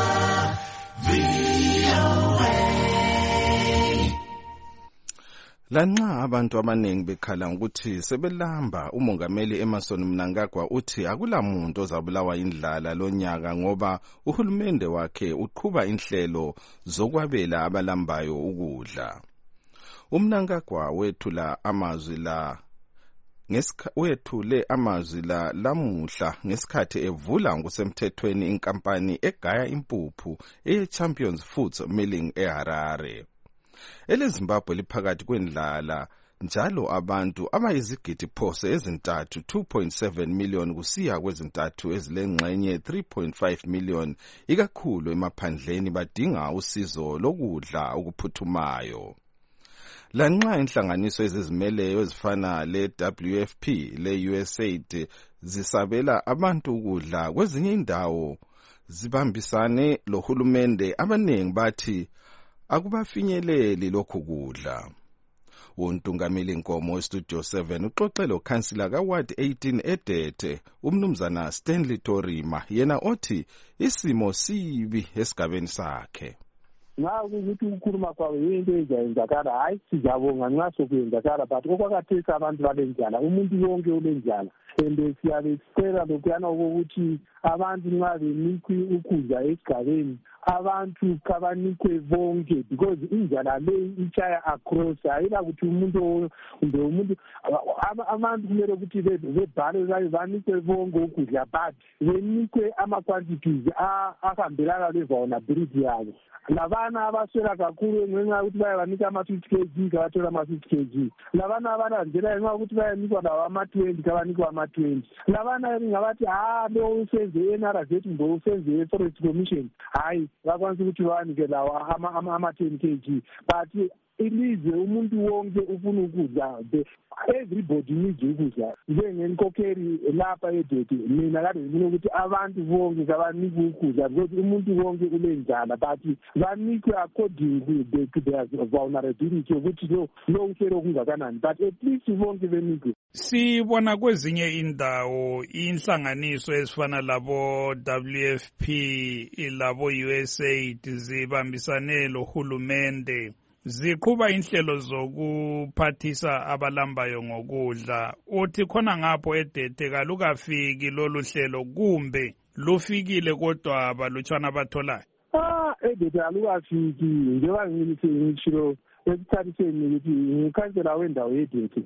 lanxa abantu abaningi bekhala ukuthi sebelamba, umongameli Emerson Mnangagwa uthi akula muntu ozabulawa indlala lonyaka ngoba uhulumende wakhe uqhuba inhlelo zokwabela abalambayo ukudla. UMnangagwa wethula amazwi la wethule amazwi lamuhla ngesikhathi evula ngokusemthethweni inkampani egaya impuphu eye-Champions Foods Milling eHarare. EleZimbabwe liphakathi kwendlala njalo abantu abayizigidi phose ezintathu 2.7 million kusiya kwezintathu ezilengxenye 3.5 million ikakhulu emaphandleni badinga usizo lokudla okuphuthumayo. Lanxa inhlanganiso ezizimeleyo ezifana le-WFP le-USAID zisabela abantu ukudla kwezinye indawo zibambisane lohulumende abaningi bathi akubafinyeleli lokhu kudla. Untungameli Nkomo weStudio 7 uxoxe lo-Councillor kaWard 18 eDete umnumzana Stanley Torima yena othi isimo sibi esigabeni sakhe. Nxa ukuthi ukukhuluma kwawo yinto eyenzakala hayi sijabonga nxa sokwenzakala but okwakathesa abantu balenjala umuntu wonke ulenjala and siyabe sicela lokhuyana okokuthi abantu nxa benikwe ukudla esigabeni abantu kabanikwe bonke because injala leyi itshaya across ayila ukuthi umuntu kumbe umuntu abantu kumele ukuthi bebhale banikwe bonke ukudla but benikwe ama-quantities ahambelana le-vulnerability yabo. Labana abaswela kakhulu ngenxa ukuthi bayabanika ama-50 kg kabathola ama-50 kg. Labana abalandela ngenxa ukuthi bayanikwa lawo ama-20 kabanikwa ama-20. Labana ngabathi lo usenze i-NRZ kumbe usenze i-Forest Commission hayi bakwanisa ukuthi bawanike lawo ama-10 kg but ilizwe umuntu wonke ufuna ukudla everybody needs ukudla. Njengenkokheli lapha eDete mina kade ngifuna ukuthi abantu bonke kabanikwe ukudla because umuntu wonke ulenjala but banikwe according to their vulnerability ukuthi lo uhlelo kungakanani but at least bonke benikwe. Sibona kwezinye indawo inhlanganiso ezifana labo WFP labo USAID zibambisane lohulumende ziqhuba inhlelo zokuphathisa abalambayo ngokudla. Uthi khona ngapho eDete kalukafiki lolu hlelo kumbe lufikile kodwa balutshwana batholayo? eDete alukafiki njengoba ngitshilo ekuthathiseni ukuthi ngikhansela wendawo yeDete.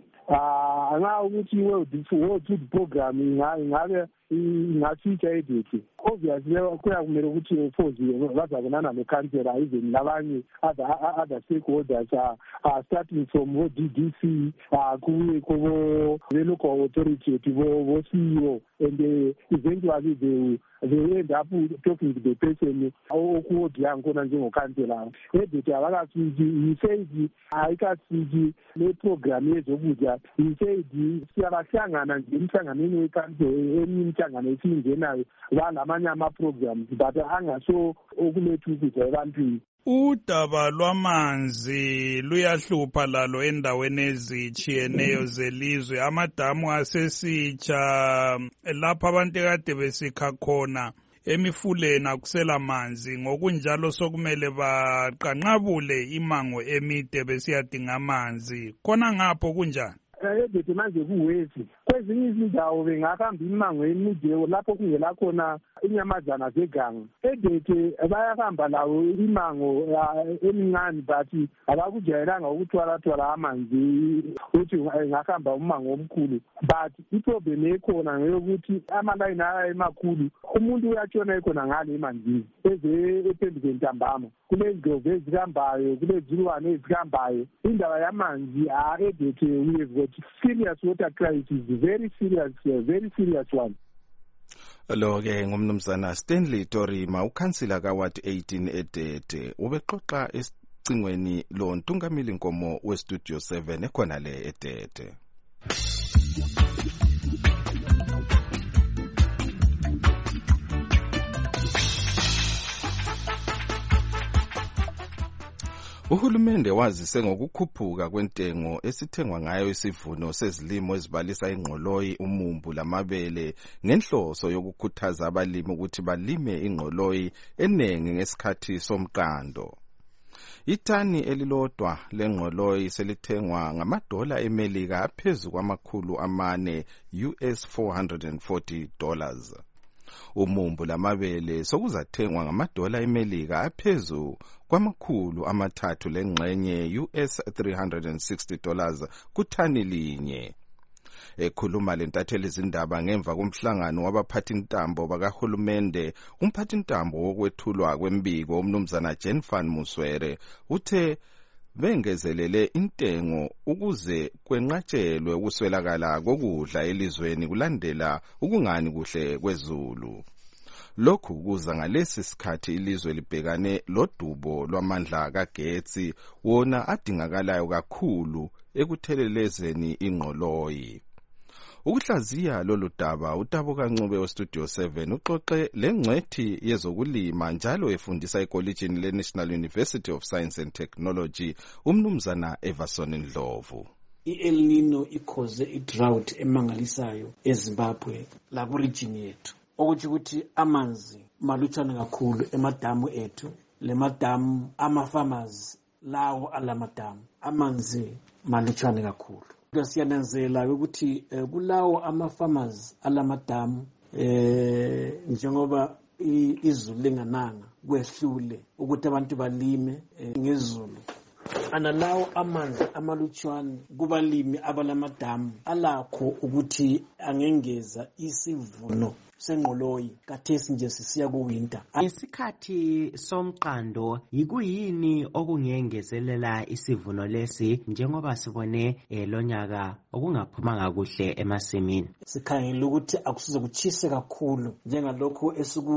Nxa ukuthi World Food Program ingabe ingafika eDete obviously kuya kumele ukuthi ufozi bazabonana nekhansela even labanye other stakeholders starting from DDC kuye kubo local authority bo CEO and eventually they end up talking to the person okuwodi yankona njengokhansela. eDete abakafiki iSaid ayikafiki le program yezokudla iSaid siyabahlangana nje emhlanganweni wekhansela imihlangano esingenayo balamanye ama-programs but angaso okuletha ukudla ebantwini. Udaba lwamanzi luyahlupha lalo endaweni ezitshiyeneyo zelizwe. Amadamu asesitsha lapha abantu kade besikha khona emifuleni akusela manzi, ngokunjalo sokumele baqanqabule imango emide besiyadinga amanzi. Khona ngapho kunjani? eDete manje kuwezi kwezinye izindawo bengahamba imango emide lapho kungela khona inyamazana zeganga. eDete bayahamba lawo imango emincane but abakujayelanga ukuthwala amanzi ukuthi ngahamba umango omkhulu but iproblem ekhona ngeyokuthi amalayini emakhulu umuntu uyatshona ekhona ngale emanzini ephenduke ntambama kulezindlovu ezihambayo kulezilwane ezihambayo. Indaba yamanzi eDete we have got serious water crisis, very serious one. Lo-ke ngumnumzana Stanley Torima ukhansila kaWard 18 eDete ubexoxa esicingweni lo Ntungameli Nkomo weStudio 7 ekhona le eDete. Uhulumende wazise ngokukhuphuka kwentengo esithengwa ngayo isivuno sezilimo ezibalisa ingqoloyi, umumbu lamabele ngenhloso yokukhuthaza abalimi ukuthi balime ingqoloyi enengi ngesikhathi somqando. Itani elilodwa lengqoloyi selithengwa ngamadola eMelika aphezulu kwama400 $440. Umumbu lamabele sokuzathengwa ngamadola eMelika aphezulu kwama300 lengxenye $360 kuthani linye. Ekhuluma lentatheli izindaba ngemva komhlangano wabaphathintambo bakahulumende, umphathintambo wokwethulwa kwembiko umnumzana Jenfan Muswere uthe bengezelele intengo ukuze kwenqatshelwe ukuswelakala kokudla elizweni kulandela ukungani kuhle kwezulu. Lokhu kuza ngalesi sikhathi ilizwe libhekane lodubo lwamandla kagetsi wona adingakalayo kakhulu ekuthelelezeni ingqoloyi. Ukuhlaziya lolu daba uTabo Kancube weStudio 7 uxoxe lengcwethi yezokulima njalo efundisa ekollegini leNational University of Science and Technology umnumzana Everson Ndlovu. I-El Nino ikhoze i-drought emangalisayo eZimbabwe laku region yethu, ukuthi amanzi malutshwana kakhulu emadamu ethu, le madamu ama-farmers lawo alamadamu amanzi malutshwana kakhulu. Siyananzela ukuthi kulawo ama-farmers alamadamu njengoba izulu lingananga kwehlule ukuthi abantu balime ngezulu, analawo amanzi amalutshwane kubalimi abalamadamu alakho ukuthi angengeza isivuno sengqoloyi kathesi nje sisiya kuwinter. Ngesikhathi somqando yikuyini okungengezelela isivuno lesi njengoba sibone lonyaka okungaphumanga kuhle emasimini? Sikhangela ukuthi akusize kuchise kakhulu njengalokho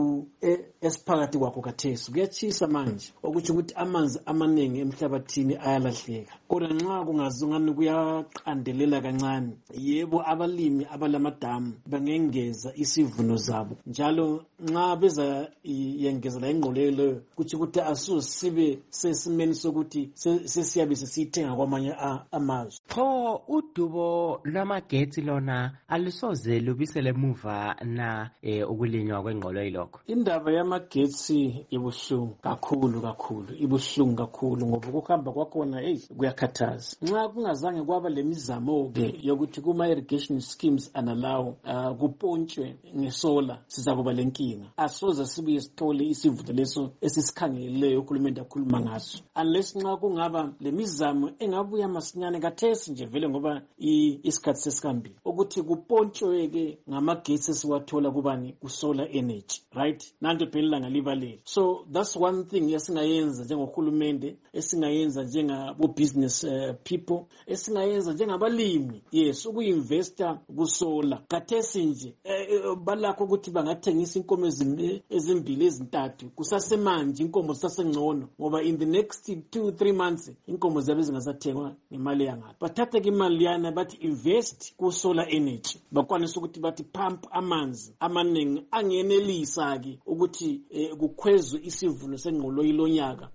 esiphakathi kwakho kathesi. Kuyachisa manje ukuthi amanzi amaningi emhlabathini ayalahleka. Kodwa nxa kungazungani kuyaqandelela kancane, yebo abalimi abalamadamu bangengeza isivuno zabo, njalo nxa beza yengezela ingqolelo ukuthi asosibe sesimeni sokuthi sesiyabe sesithenga kwamanye amazwe. Pho udubo lwamagetsi lona alisoze lubisele emuva na ukulinywa kwengqoloyi lokho? Indaba yamagetsi ibuhlungu kakhulu, ibuhlungu kakhulu ngoba ukuhamba kwakhona kuyakhathaza. Nxa kungazange kwaba lemizamo-ke yokuthi kuma-irrigation schemes analawo kupontshwe ngesola, siza kuba lenkinga. Asoze sibuye sithole isivuno leso esisikhangeleyo uhulumende akhuluma ngaso, unless nxa kungaba lemizamo engabuya masinyane kathesi nje vele ngoba isikhathi sesikambile ukuthi kupontshwe-ke ngamagetsi esiwathola kubani kusolar energy, right? Nanto phela ilanga libalele. So that's one thing esingayenza njengohulumende, esingayenza njengabo-business people, esingayenza njengabalimi, yes, ukuinvesta kusolar. Kathesi nje balakho ukuthi bangathengisa inkomo ezimbili ezintathu kusasemanje, inkomo zisasengcono ngoba in the next 2-3 months inkomo zabe zingasathengwa ngemali yangapha. Bathathe imali yana bathi invest ku solar energy, bakwanisa ukuthi bathi pump amanzi amaningi angenelisa-ke ukuthi kukhwezwe isivuno sengqoloyi lonyaka.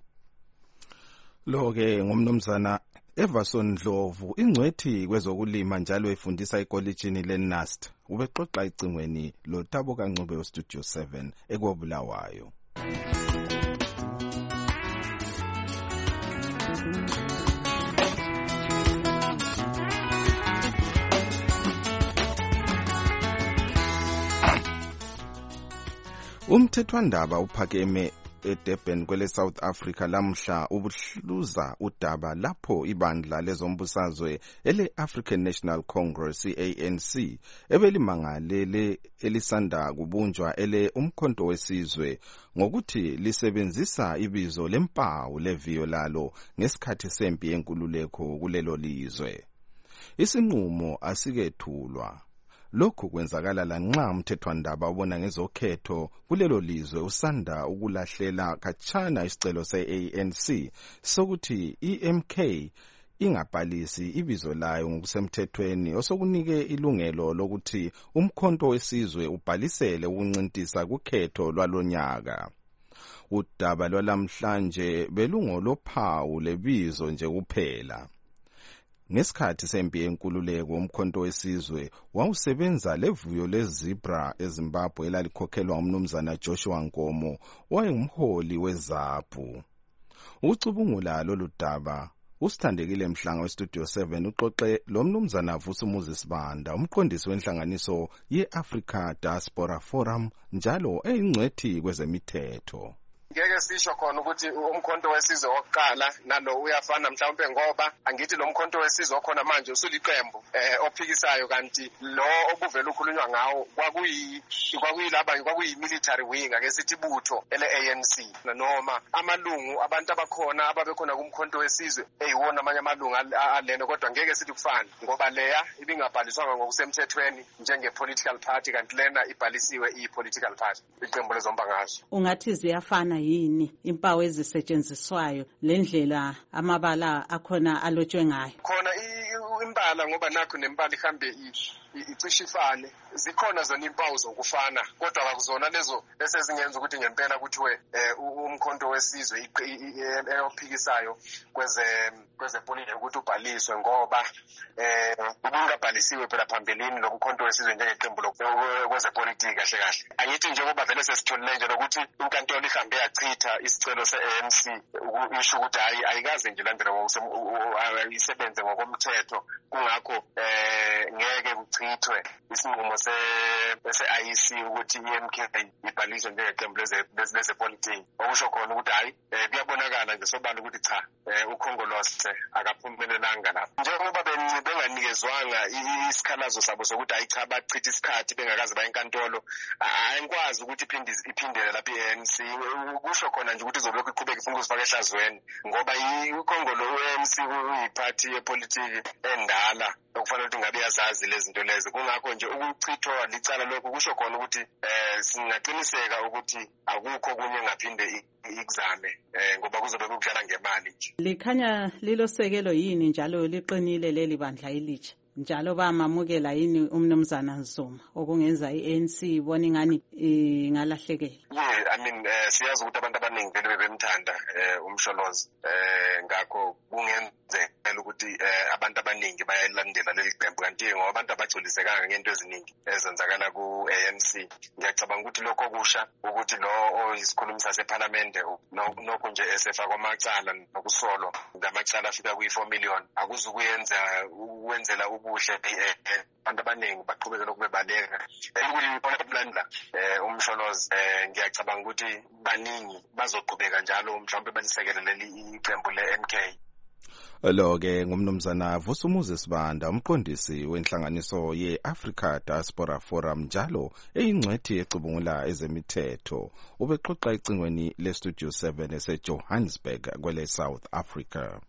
Lo-ke ngumnumzana Everson Ndlovu, ingcwethi kwezokulima njalo efundisa ekollegini leNUST. Ubexoxa icingweni lo Thabo Kancube weStudio 7 eKobulawayo. Umthethwandaba uphakeme eDurban kwele South Africa lamhla ubuhluza udaba lapho ibandla lezombusazwe ele African National Congress ANC ebelimangalele elisanda kubunjwa ele umkhonto wesizwe ngokuthi lisebenzisa ibizo lempawu leviyo lalo ngesikhathi sempi yenkululeko kulelo lizwe. Isinqumo asikethulwa. Lokhu kwenzakala lanxa umthethwandaba ubona ngezokhetho kulelo lizwe usanda ukulahlela khatshana isicelo se-ANC sokuthi iMK ingabhalisi ibizo layo ngokusemthethweni osokunike ilungelo lokuthi umkhonto wesizwe ubhalisele ukuncintisa kukhetho lwalonyaka. Udaba lwalamhlanje belungolophawu lebizo nje kuphela. Ngesikhathi sempi yenkululeko umkhonto wesizwe wawusebenza levuyo lezibra eZimbabwe elalikhokhelwa umnumzana Joshua Nkomo wayengumholi weZAPU. Ucubungula lolu daba usithandekile Mhlanga weStudio 7 uxoxe lo mnumzana Vusumuzi Sibanda, umqondisi wenhlanganiso ye-Africa Diaspora Forum njalo eyingcwethi kwezemithetho. ngeke sisho khona ukuthi umkhonto wesizwe wokuqala nalo uyafana mhlawumbe ngoba angithi lo mkhonto wesizwe okhona manje usuliqembu ophikisayo kanti lo obuvela ukhulunywa ngawo kwakuyi-military wing ake sithi butho ele-ANC noma amalungu abantu abakhona ababekhona kumkhonto wesizwe eyiwona amanye amalungu alena kodwa ngeke sithi kufana ngoba leya ibingabhaliswanga ngokusemthethweni njenge-political party kanti lena ibhalisiwe iyi-political party iqembu lezombangazwe. Ungathi ziyafana yini impawu ezisetshenziswayo le ndlela amabala akhona alotshwe ngayo? Khona imbala ngoba nakho nembala ihambe icishe ifane zikhona zona impawu zokufana kodwa akuzona lezo esezingenza ukuthi ngempela kuthiwe umkhonto wesizwe eyophikisayo kwezepolitiki ukuthi ubhaliswe ngoba ubungabhalisiwe phela phambilini lo mkhonto wesizwe njengeqembu kwezepolitiki kahle kahle. Angithi njengoba vele sesitholile nje nokuthi inkantolo ihambe yachitha isicelo se-ANC isho ukuthi hayi ayikaze nje landela isebenze ngokomthetho kungakho ngeke kuchithwe isinqumo se-IEC ukuthi i-MK ibhaliswe njengeqembu lezepolitiki okusho khona ukuthi hayi kuyabonakala nje sobala ukuthi cha ukhongolose akaphumelelanga lapho njengoba benganikezwanga isikhalazo sabo sokuthi hayi cha bachitha isikhathi bengakaze baye enkantolo ayikwazi ukuthi iphindele lapha i-ANC kusho khona nje ukuthi izolokhu iqhubeka ifuna ukuzifaka ehlazweni ngoba ukhongolo we-ANC uyiphathi yepolitiki endala okufanele ukuthi ngabe yazazi lezi zinto lezi kungakho nje ukuchithwa licala lokhu kusho khona ukuthi singaqiniseka ukuthi akukho kunye ngaphinde ikuzame ngoba kuzobe kudlala ngemali nje. Likhanya lilosekelo yini njalo liqinile leli bandla elitsha njalo bamamukela yini umnumzana Zuma okungenza i-ANC ibona ingani ingalahlekela? Siyazi ukuthi abantu abaningi vele bebemthanda umsholozi ngakho kungenzeka ukuthi abantu abaningi bayalandela leli qembu kanti ngoba abantu abagculisekanga ngento eziningi ezenzakala ku-ANC ngiyacabanga ukuthi lokho kusha ukuthi lo oyisikhulumi sasePhalamende nokho nje esefakwa amacala nokusolwa ngamacala afika kwi-4 million akuzukwenzela ubuhle abantu abaningi baqhubeke lokhu bebaleka ukuyibona umsholozi ngiyacabanga ukuthi baningi bazoqhubeka njalo mhlawumbe balisekele leli iqembu le-MK. Lo-ke ngumnumzana Vusumuzi Sibanda umqondisi wenhlanganiso ye-Africa Diaspora Forum njalo eyingcwethi ecubungula ezemithetho ubexoxa ecingweni le-Studio 7 eseJohannesburg kwele South Africa.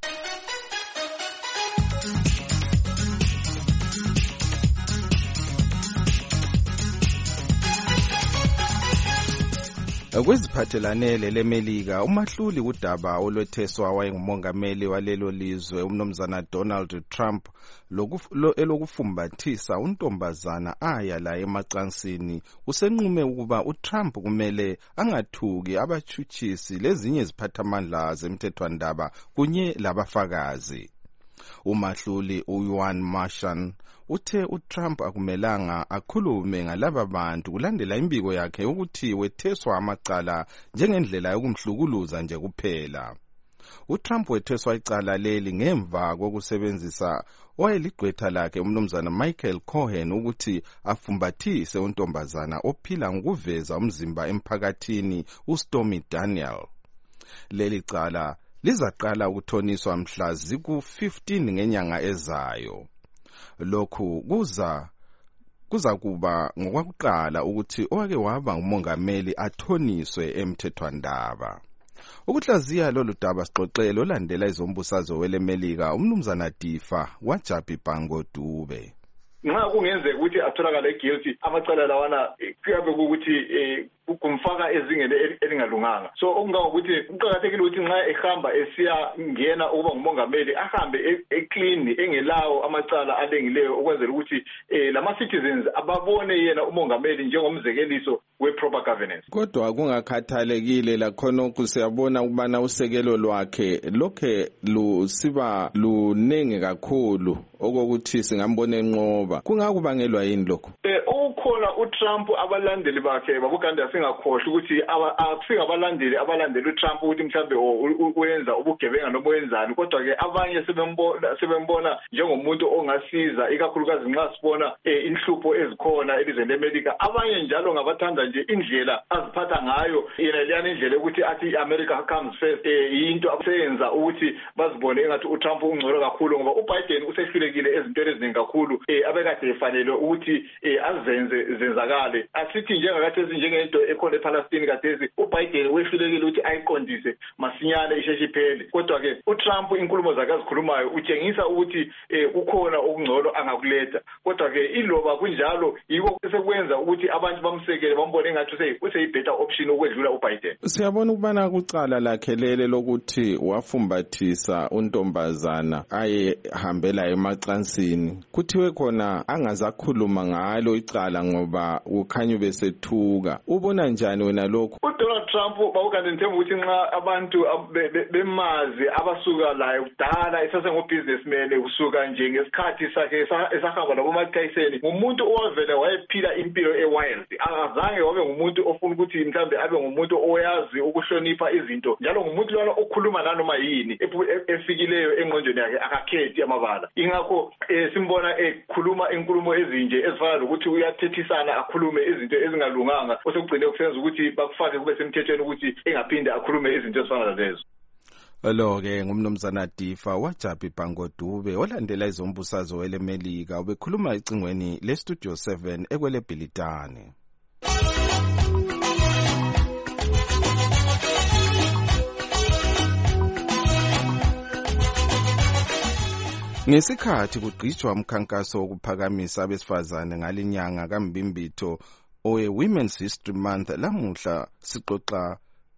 Kweziphathelane lelemelika umahluli udaba olwetheswa wayengumongameli walelo lizwe umnumzana Donald Trump elokufumbathisa untombazana aya la emacansini usenqume ukuba uTrump kumele angathuki abatshutshisi lezinye iziphathamandla zemthethwandaba kunye labafakazi. Umahluli uYuan Marshan uthe uTrump akumelanga akhulume ngalaba bantu kulandela imbiko yakhe ukuthi wetheswa amacala njengendlela yokumhlukuluza nje kuphela. uTrump wetheswa icala leli ngemva kokusebenzisa owayeligqwetha lakhe umnumzana Michael Cohen ukuthi afumbathise untombazana ophila ngokuveza umzimba emphakathini uStormy Daniel. Leli cala lizaqala ukuthoniswa mhla ziku-15 ngenyanga ezayo. Lokhu kuza kuba ngokwakuqala ukuthi owake waba ngumongameli athoniswe emthethwandaba. Ukuhlaziya lolu daba sixoxele olandela izombusazwe welemelika umnumzana Difa waJabi Bhango Dube. Nxa kungenzeka ukuthi atholakala guilty amacala lawana kuyabe ukuthi kumfaka ezingeni elingalunganga. So okungangokuthi kuqhakathekile ukuthi nxa ehamba esiya ngena ukuba ngumongameli ahambe eclean engelawo amacala alengileyo ukwenzela ukuthi lama citizens ababone yena umongameli njengomzekeliso we-proper governance. Kodwa kungakhathalekile lakhona kusiyabona ukubana usekelo lwakhe lokhe lusiba lunenge kakhulu okokuthi singambona enqoba. Kungakubangelwa yini lokho? kukhona uTrump abalandeli bakhe babuganda singakhohle ukuthi abasingabalandeli abalandela uTrump ukuthi mhlambe uyenza ubugebenga noma wenzani, kodwa ke abanye sebembona njengomuntu ongasiza ikakhulukazi nxa sibona inhlupho ezikhona elizweni leMelika. Abanye njalo ngabathanda nje indlela aziphatha ngayo yena leyana indlela ukuthi athi America comes first, into aseyenza ukuthi bazibone engathi uTrump ungcono kakhulu ngoba uBiden usehlulekile ezintweni eziningi kakhulu abekade efanele ukuthi zenzakale. Asithi njengakathi njengento ekhona ePalestine kathesi uBiden wehlulekile ukuthi ayiqondise masinyane isheshe iphele, kodwa ke uTrump inkulumo zakhe azikhulumayo utshengisa ukuthi kukhona okungcono angakuletha, kodwa ke iloba kunjalo yiko sekwenza ukuthi abantu bamsekele bambone engathi useyi-better option ukwedlula uBiden. Siyabona ukubana kucala lakhe lele lokuthi wafumbathisa untombazana ayehambela emacansini, kuthiwe khona angazakhuluma ngalo icala ngoba ukhanya besethuka. Ubona njani wena lokho? uDonald Trump bawukade ngithemba ukuthi nxa abantu bemazi abasuka la kudala esasengu-businessman usuka nje ngesikhathi sakhe esahamba labo Mike Tyson, ngumuntu owavela wayephila impilo e-wild, azange wabe ngumuntu ofuna ukuthi mhlambe abe ngumuntu oyazi ukuhlonipha izinto, njalo ngumuntu lona okhuluma nanoma yini efikileyo engqondweni yakhe, akakhethi amabala. Ingakho simbona ekhuluma inkulumo ezinje ezifana nokuthi uyathethisana akhulume izinto ezingalunganga osekugcine kusenza ukuthi bakufake kube semthethweni ukuthi engaphinde akhulume izinto ezifana nalezo. Lo-ke ngumnumzana Difa waJabi Bhangodube olandela izombusazwe weleMelika ubekhuluma ecingweni leStudio 7 ekwele Bhilitane. Ngesikhathi kugqitshwa umkhankaso wokuphakamisa abesifazane ngalinyanga kaMbimbitho owe-Women's History Month, lamuhla sixoxa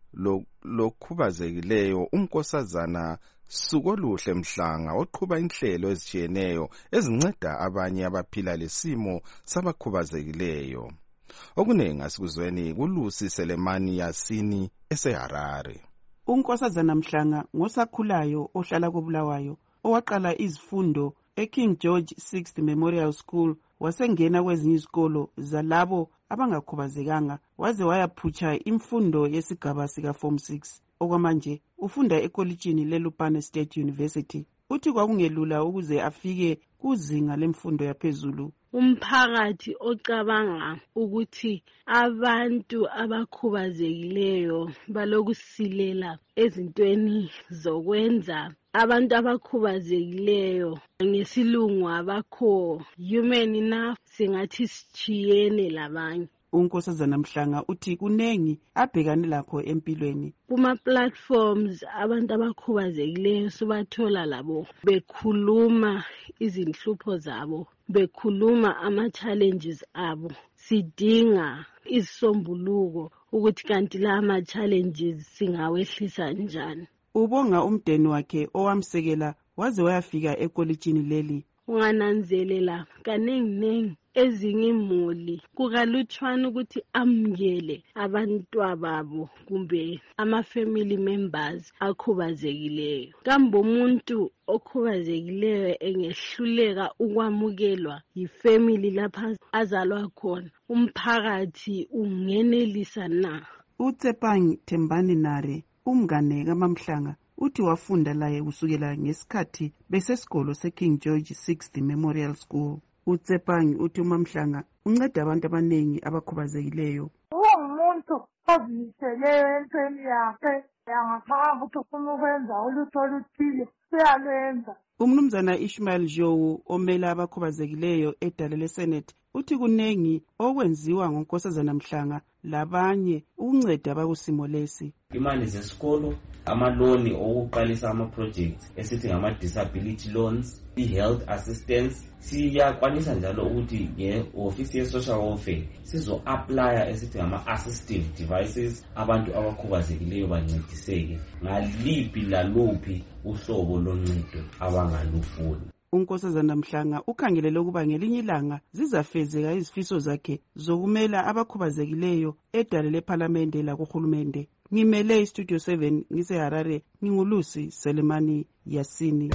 lokhubazekileyo unkosazana Sukoluhle Mhlanga oqhuba inhlelo ezitshiyeneyo ezinceda abanye abaphila lesimo sabakhubazekileyo. Okunengi asikuzweni kuLusi Selemani Yasini eseHarare. Unkosazana Mhlanga ngosakhulayo ohlala koBulawayo owaqala izifundo eKing George 6th Memorial School, wasengena kwezinye izikolo zalabo abangakhubazekanga waze wayaphutsha imfundo yesigaba sika Form 6. Okwamanje ufunda ekolitshini leLupane State University. Uthi kwakungelula ukuze afike kuzinga lemfundo yaphezulu. Umphakathi ocabanga ukuthi abantu abakhubazekileyo balokusilela ezintweni zokwenza, abantu abakhubazekileyo ngesilungu abakho human enough, singathi sichiyene labanye. Unkosazana Mhlanga uthi kunengi abhekane lakho empilweni. Kuma platforms abantu abakhubazekileyo sibathola labo bekhuluma izinhlupho zabo, bekhuluma ama-challenges abo. Sidinga isisombuluko ukuthi kanti la ama-challenges singawehlisa njani. Ubonga umdeni wakhe owamsekela waze wayafika ekolitshini leli. Ungananzelela kanenginengi ezinye imuli kukalutshwana ukuthi amukele abantwababo kumbe ama-family members akhubazekileyo. Kambe umuntu okhubazekileyo engehluleka ukwamukelwa yifamily lapha azalwa khona, umphakathi ungenelisa na? uTsepangi Thembani Nare umngane kaMamhlanga uthi wafunda laye kusukela ngesikhathi besesikolo seKing George 6th Memorial School. uTsepangi uthi uMamhlanga unceda abantu abanengi abakhubazekileyo. Umuntu ozimiseleyo empeni yakhe yangaphanga ukuthi ufuna ukwenza ulutho oluthile uyalwenza. Umnumzana Ishmael Jowu omela abakhubazekileyo edale leSenate uthi kunengi okwenziwa ngonkosazana Mhlanga labanye ukunceda abakusimo lesi. Imali zesikolo, amaloni okuqalisa ama-projects esithi ngama-disability loans, i-health assistance, siyakwanisa njalo ukuthi nge-office ye-social welfare sizo-aplya esithi ngama-assistive devices abantu abakhubazekileyo bancediseke ngaliphi laluphi uhlobo loncedo abangalufuni. Unkosazana Mhlanga ukhangelele ukuba ngelinye ilanga zizafezeka izifiso zakhe zokumela abakhubazekileyo edale lePhalamende lakuhulumende. Ngimele iStudio 7 ngiseHarare, ngingulusi Selemani Yasini.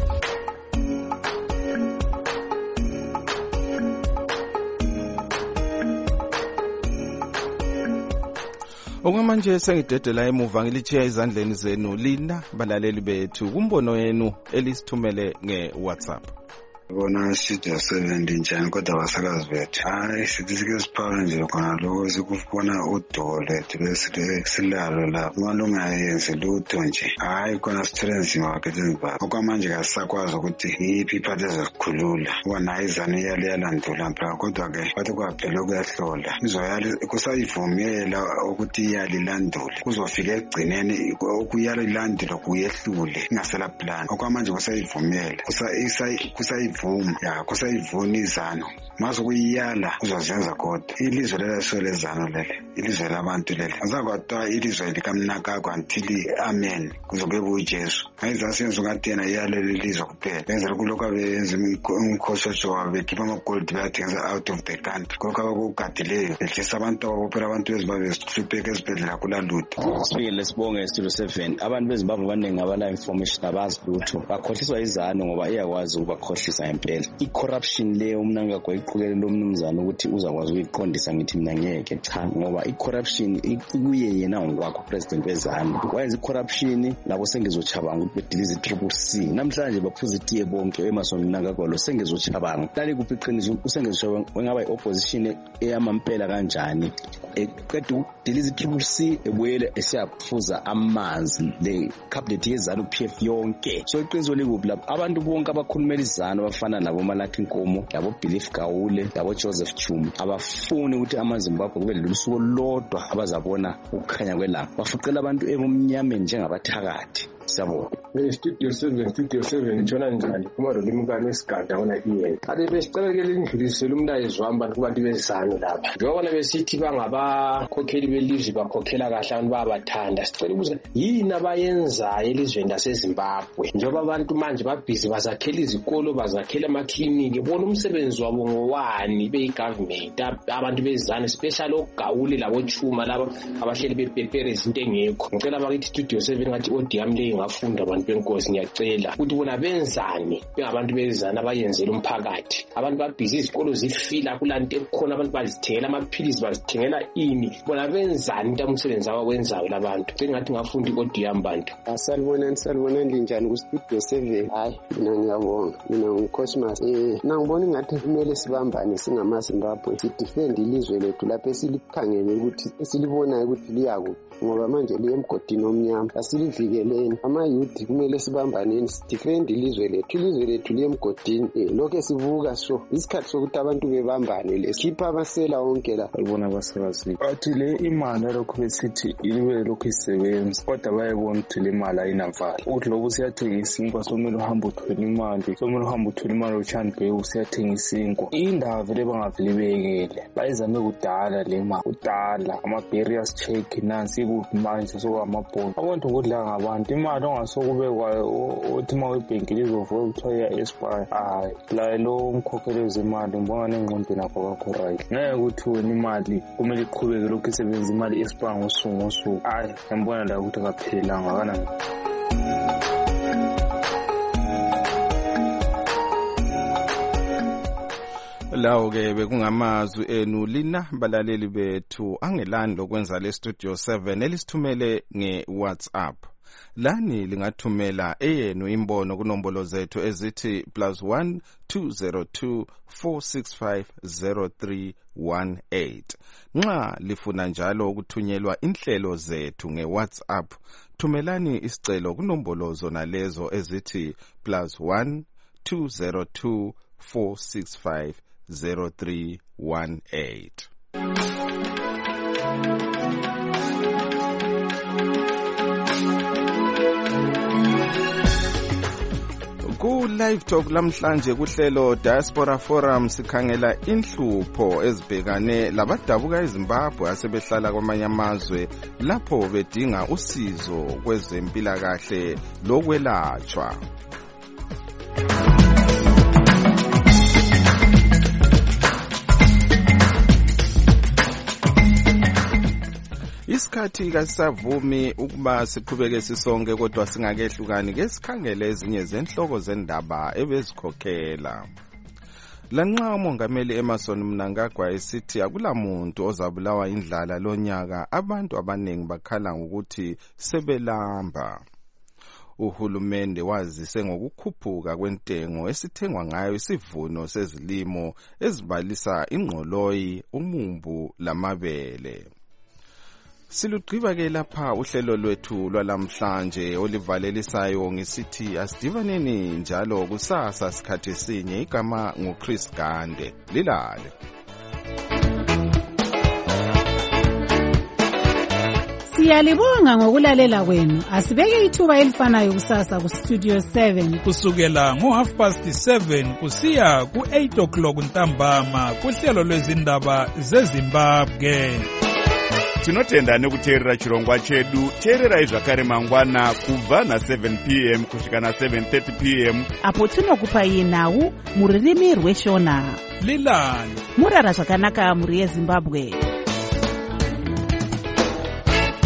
Okwamanje sengidedela emuva ngilichiya izandleni zenu lina balaleli bethu kumbono wenu elisithumele nge-WhatsApp. Bona studio 7 ndinjani kodwa basakazi bethu. Hayi sithi sike siphawula nje khona lokho sikufuna udole bese silalo la. Malungayenze lutho nje. Hayi khona strength ngakethenzima. Okwamanje kasakwazi ukuthi yiphi iphathi ezikhulula. Wona izana yalandula phela kodwa ke bathi kwaphela ukuyahlola. Izoyali kusayivumela ukuthi iyalilandule. Kuzofika egcineni ukuyala ilandula kuyehlule ngasela plan. Okwamanje kusayivumela. Kusayivuna izano maze kuyiyala kuzozenza kodwa ilizwe lelasolezano lele ilizwe labantu lele azakwathiwa ilizwe likamnakakho until amen kuzobe kuJesu ayizasenza ukuthi yena iyalele ilizwe kuphela benza kuloko abenza umkhosi ojowa bekhipha amagolide bayathengisa out of the country kuloko abakugadileyo behlisa abantu abophela abantu bezimbabwe besihlupheka ezibhedlela kulalutho. Sibongele sibonge studio 7 abantu bezimbabwe abaningi abala information abazi lutho bakhohliswa izano ngoba iyakwazi ukubakhohlisa impela. I-corruption leyo umnangagwa iqhubekele lo mnumzana ukuthi uzakwazi ukuyiqondisa ngithi mina ngeke cha ngoba i-corruption ikuye yena ngokwakho president wezanu wayenza i-corruption labo sengizochabanga ukuthi bedilize i-CCC namhlanje baphuza itiye bonke eMason Mnangagwa lo sengizochabanga lali kuphi iqiniso usengizochabanga wengaba i-opposition eyamampela kanjani eqeda ukudilize i-CCC ebuyele esiyaphuza amanzi le cabinet yezanu PF yonke so iqiniso likuphi lapho abantu bonke abakhulumela izanu abafana nabo Malaki Nkomo labo Belief Gawule labo Joseph Chuma abafuni ukuthi amaZimbabwe kube lelusuku lodwa abazabona ukukhanya kwelanga bafuqela abantu ebomnyameni njengabathakathi. Sabo studio 7 tshona njani kuma lo limukane sigada wona iye ade besicabekele indlulisele umlayezo wamba kubantu bezizano lapha njengoba besithi bangabakhokheli belizwe bakhokhela kahle abantu bayabathanda sicela ukuza yini abayenzayo elizweni laseZimbabwe njengoba abantu manje babhizi bazakhela izikolo bazakhela amakliniki bona umsebenzi wabo ngowani beyigovernment abantu bezizano especially ogawule labo Chuma labo abahleli bepepere izinto engekho ngicela bakithi studio 7 ngathi odiamle ngafunda abantu benkosi ngiyacela ukuthi bona benzani bengabantu bezana bayenzela umphakathi abantu babhizi izikolo zifila kulanto ekhona abantu bazithengela amaphilisi bazithengela ini bona benzani into umsebenzi abawenzayo labantu sengathi ngafunda iodiyambantu salibonani njani ku studio 7 hayi mina ngiyabonga mina ngicosmas nangibona ngathi kumele sibambane singamaZimbabwe sidefend ilizwe lethu lapho esilikhangele ukuthi esilibonayo ukuthi liyaku ngoba manje liye emgodini omnyama asilivikeleni ama-youth kumele sibambaneni sidefend ilizwe lethu liye emgodini lokho sivuka so isikhathi sokuthi abantu bebambane lesikhipha amasela onke la alibona abasebazini athi le imali lokho besithi ibe lokho isebenza kodwa bayebona ukuthi le mali ayinamvalo ukuthi lokho siyathengisa isinkwa somele uhambe uthwele imali uchanbe usiyathengisa isinkwa indaba vele bangavele bekele bayizame kudala le mali kudala ama-barriers check nansi kuphi manje sokwamabhoni abantu ukudla ngabantu imali ongasokubekwayo othi uma webhenkile izovuka kuthiwa iya-expire hayi la lo umkhokheli wezimali ngibonga nengqondo nakho kakho right ngeke ukuthi wena imali kumele iqhubeke lokhu isebenza imali expire ngosuku hayi ngibona la ukuthi akaphelelanga kanani. Lawo ke bekungamazwi enu lina balaleli bethu angelani lokwenza le studio 7 elisithumele nge-WhatsApp. Lani lingathumela eyenu imbono kunombolo zethu ezithi +1 202 465 0318. Nxa lifuna njalo ukuthunyelwa inhlelo zethu nge-WhatsApp, thumelani isicelo kunombolo zona lezo ezithi +1 202 465 0318. Ku live talk lamhlanje kuhlelo Diaspora Forum sikhangela inhlupho ezibhekane labadabuka eZimbabwe asebehlala kwamanye amazwe lapho bedinga usizo kwezempilakahle lokwelatshwa. Isikhathi kasavumi ukuba siqhubeke sisonke kodwa singakehlukani ke sikhangele ezinye zenhloko zendaba ebezikhokhela. lanxa umongameli Emmerson Mnangagwa esithi akulamuntu ozabulawa indlala lonyaka, abantu abaningi bakhala ngokuthi sebelamba. Uhulumende wazise ngokukhuphuka kwentengo esithengwa ngayo isivuno sezilimo ezibalisa ingqoloyi, umumbu lamabele. Silugqiba ke lapha uhlelo lwethu lwalamhlanje olivalelisayo ngisithi asidibaneni njalo kusasa sikhathi sinye. Igama nguChris Gande. Lilale. Siyalibonga ngokulalela kwenu. Asibeke ithuba elifanayo kusasa ku Studio 7 kusukela ngo7:30 kusiya ku8 o'clock ntambama kuhlelo lwezindaba zeZimbabwe. Tinotenda nekuteerera chirongwa chedu. Teererai zvakare mangwana kubva na7 p.m. kusvika na7:30 p.m. apo tinokupai nhau muririmi rweshona. Lilale. Murara zvakanaka muri yeZimbabwe.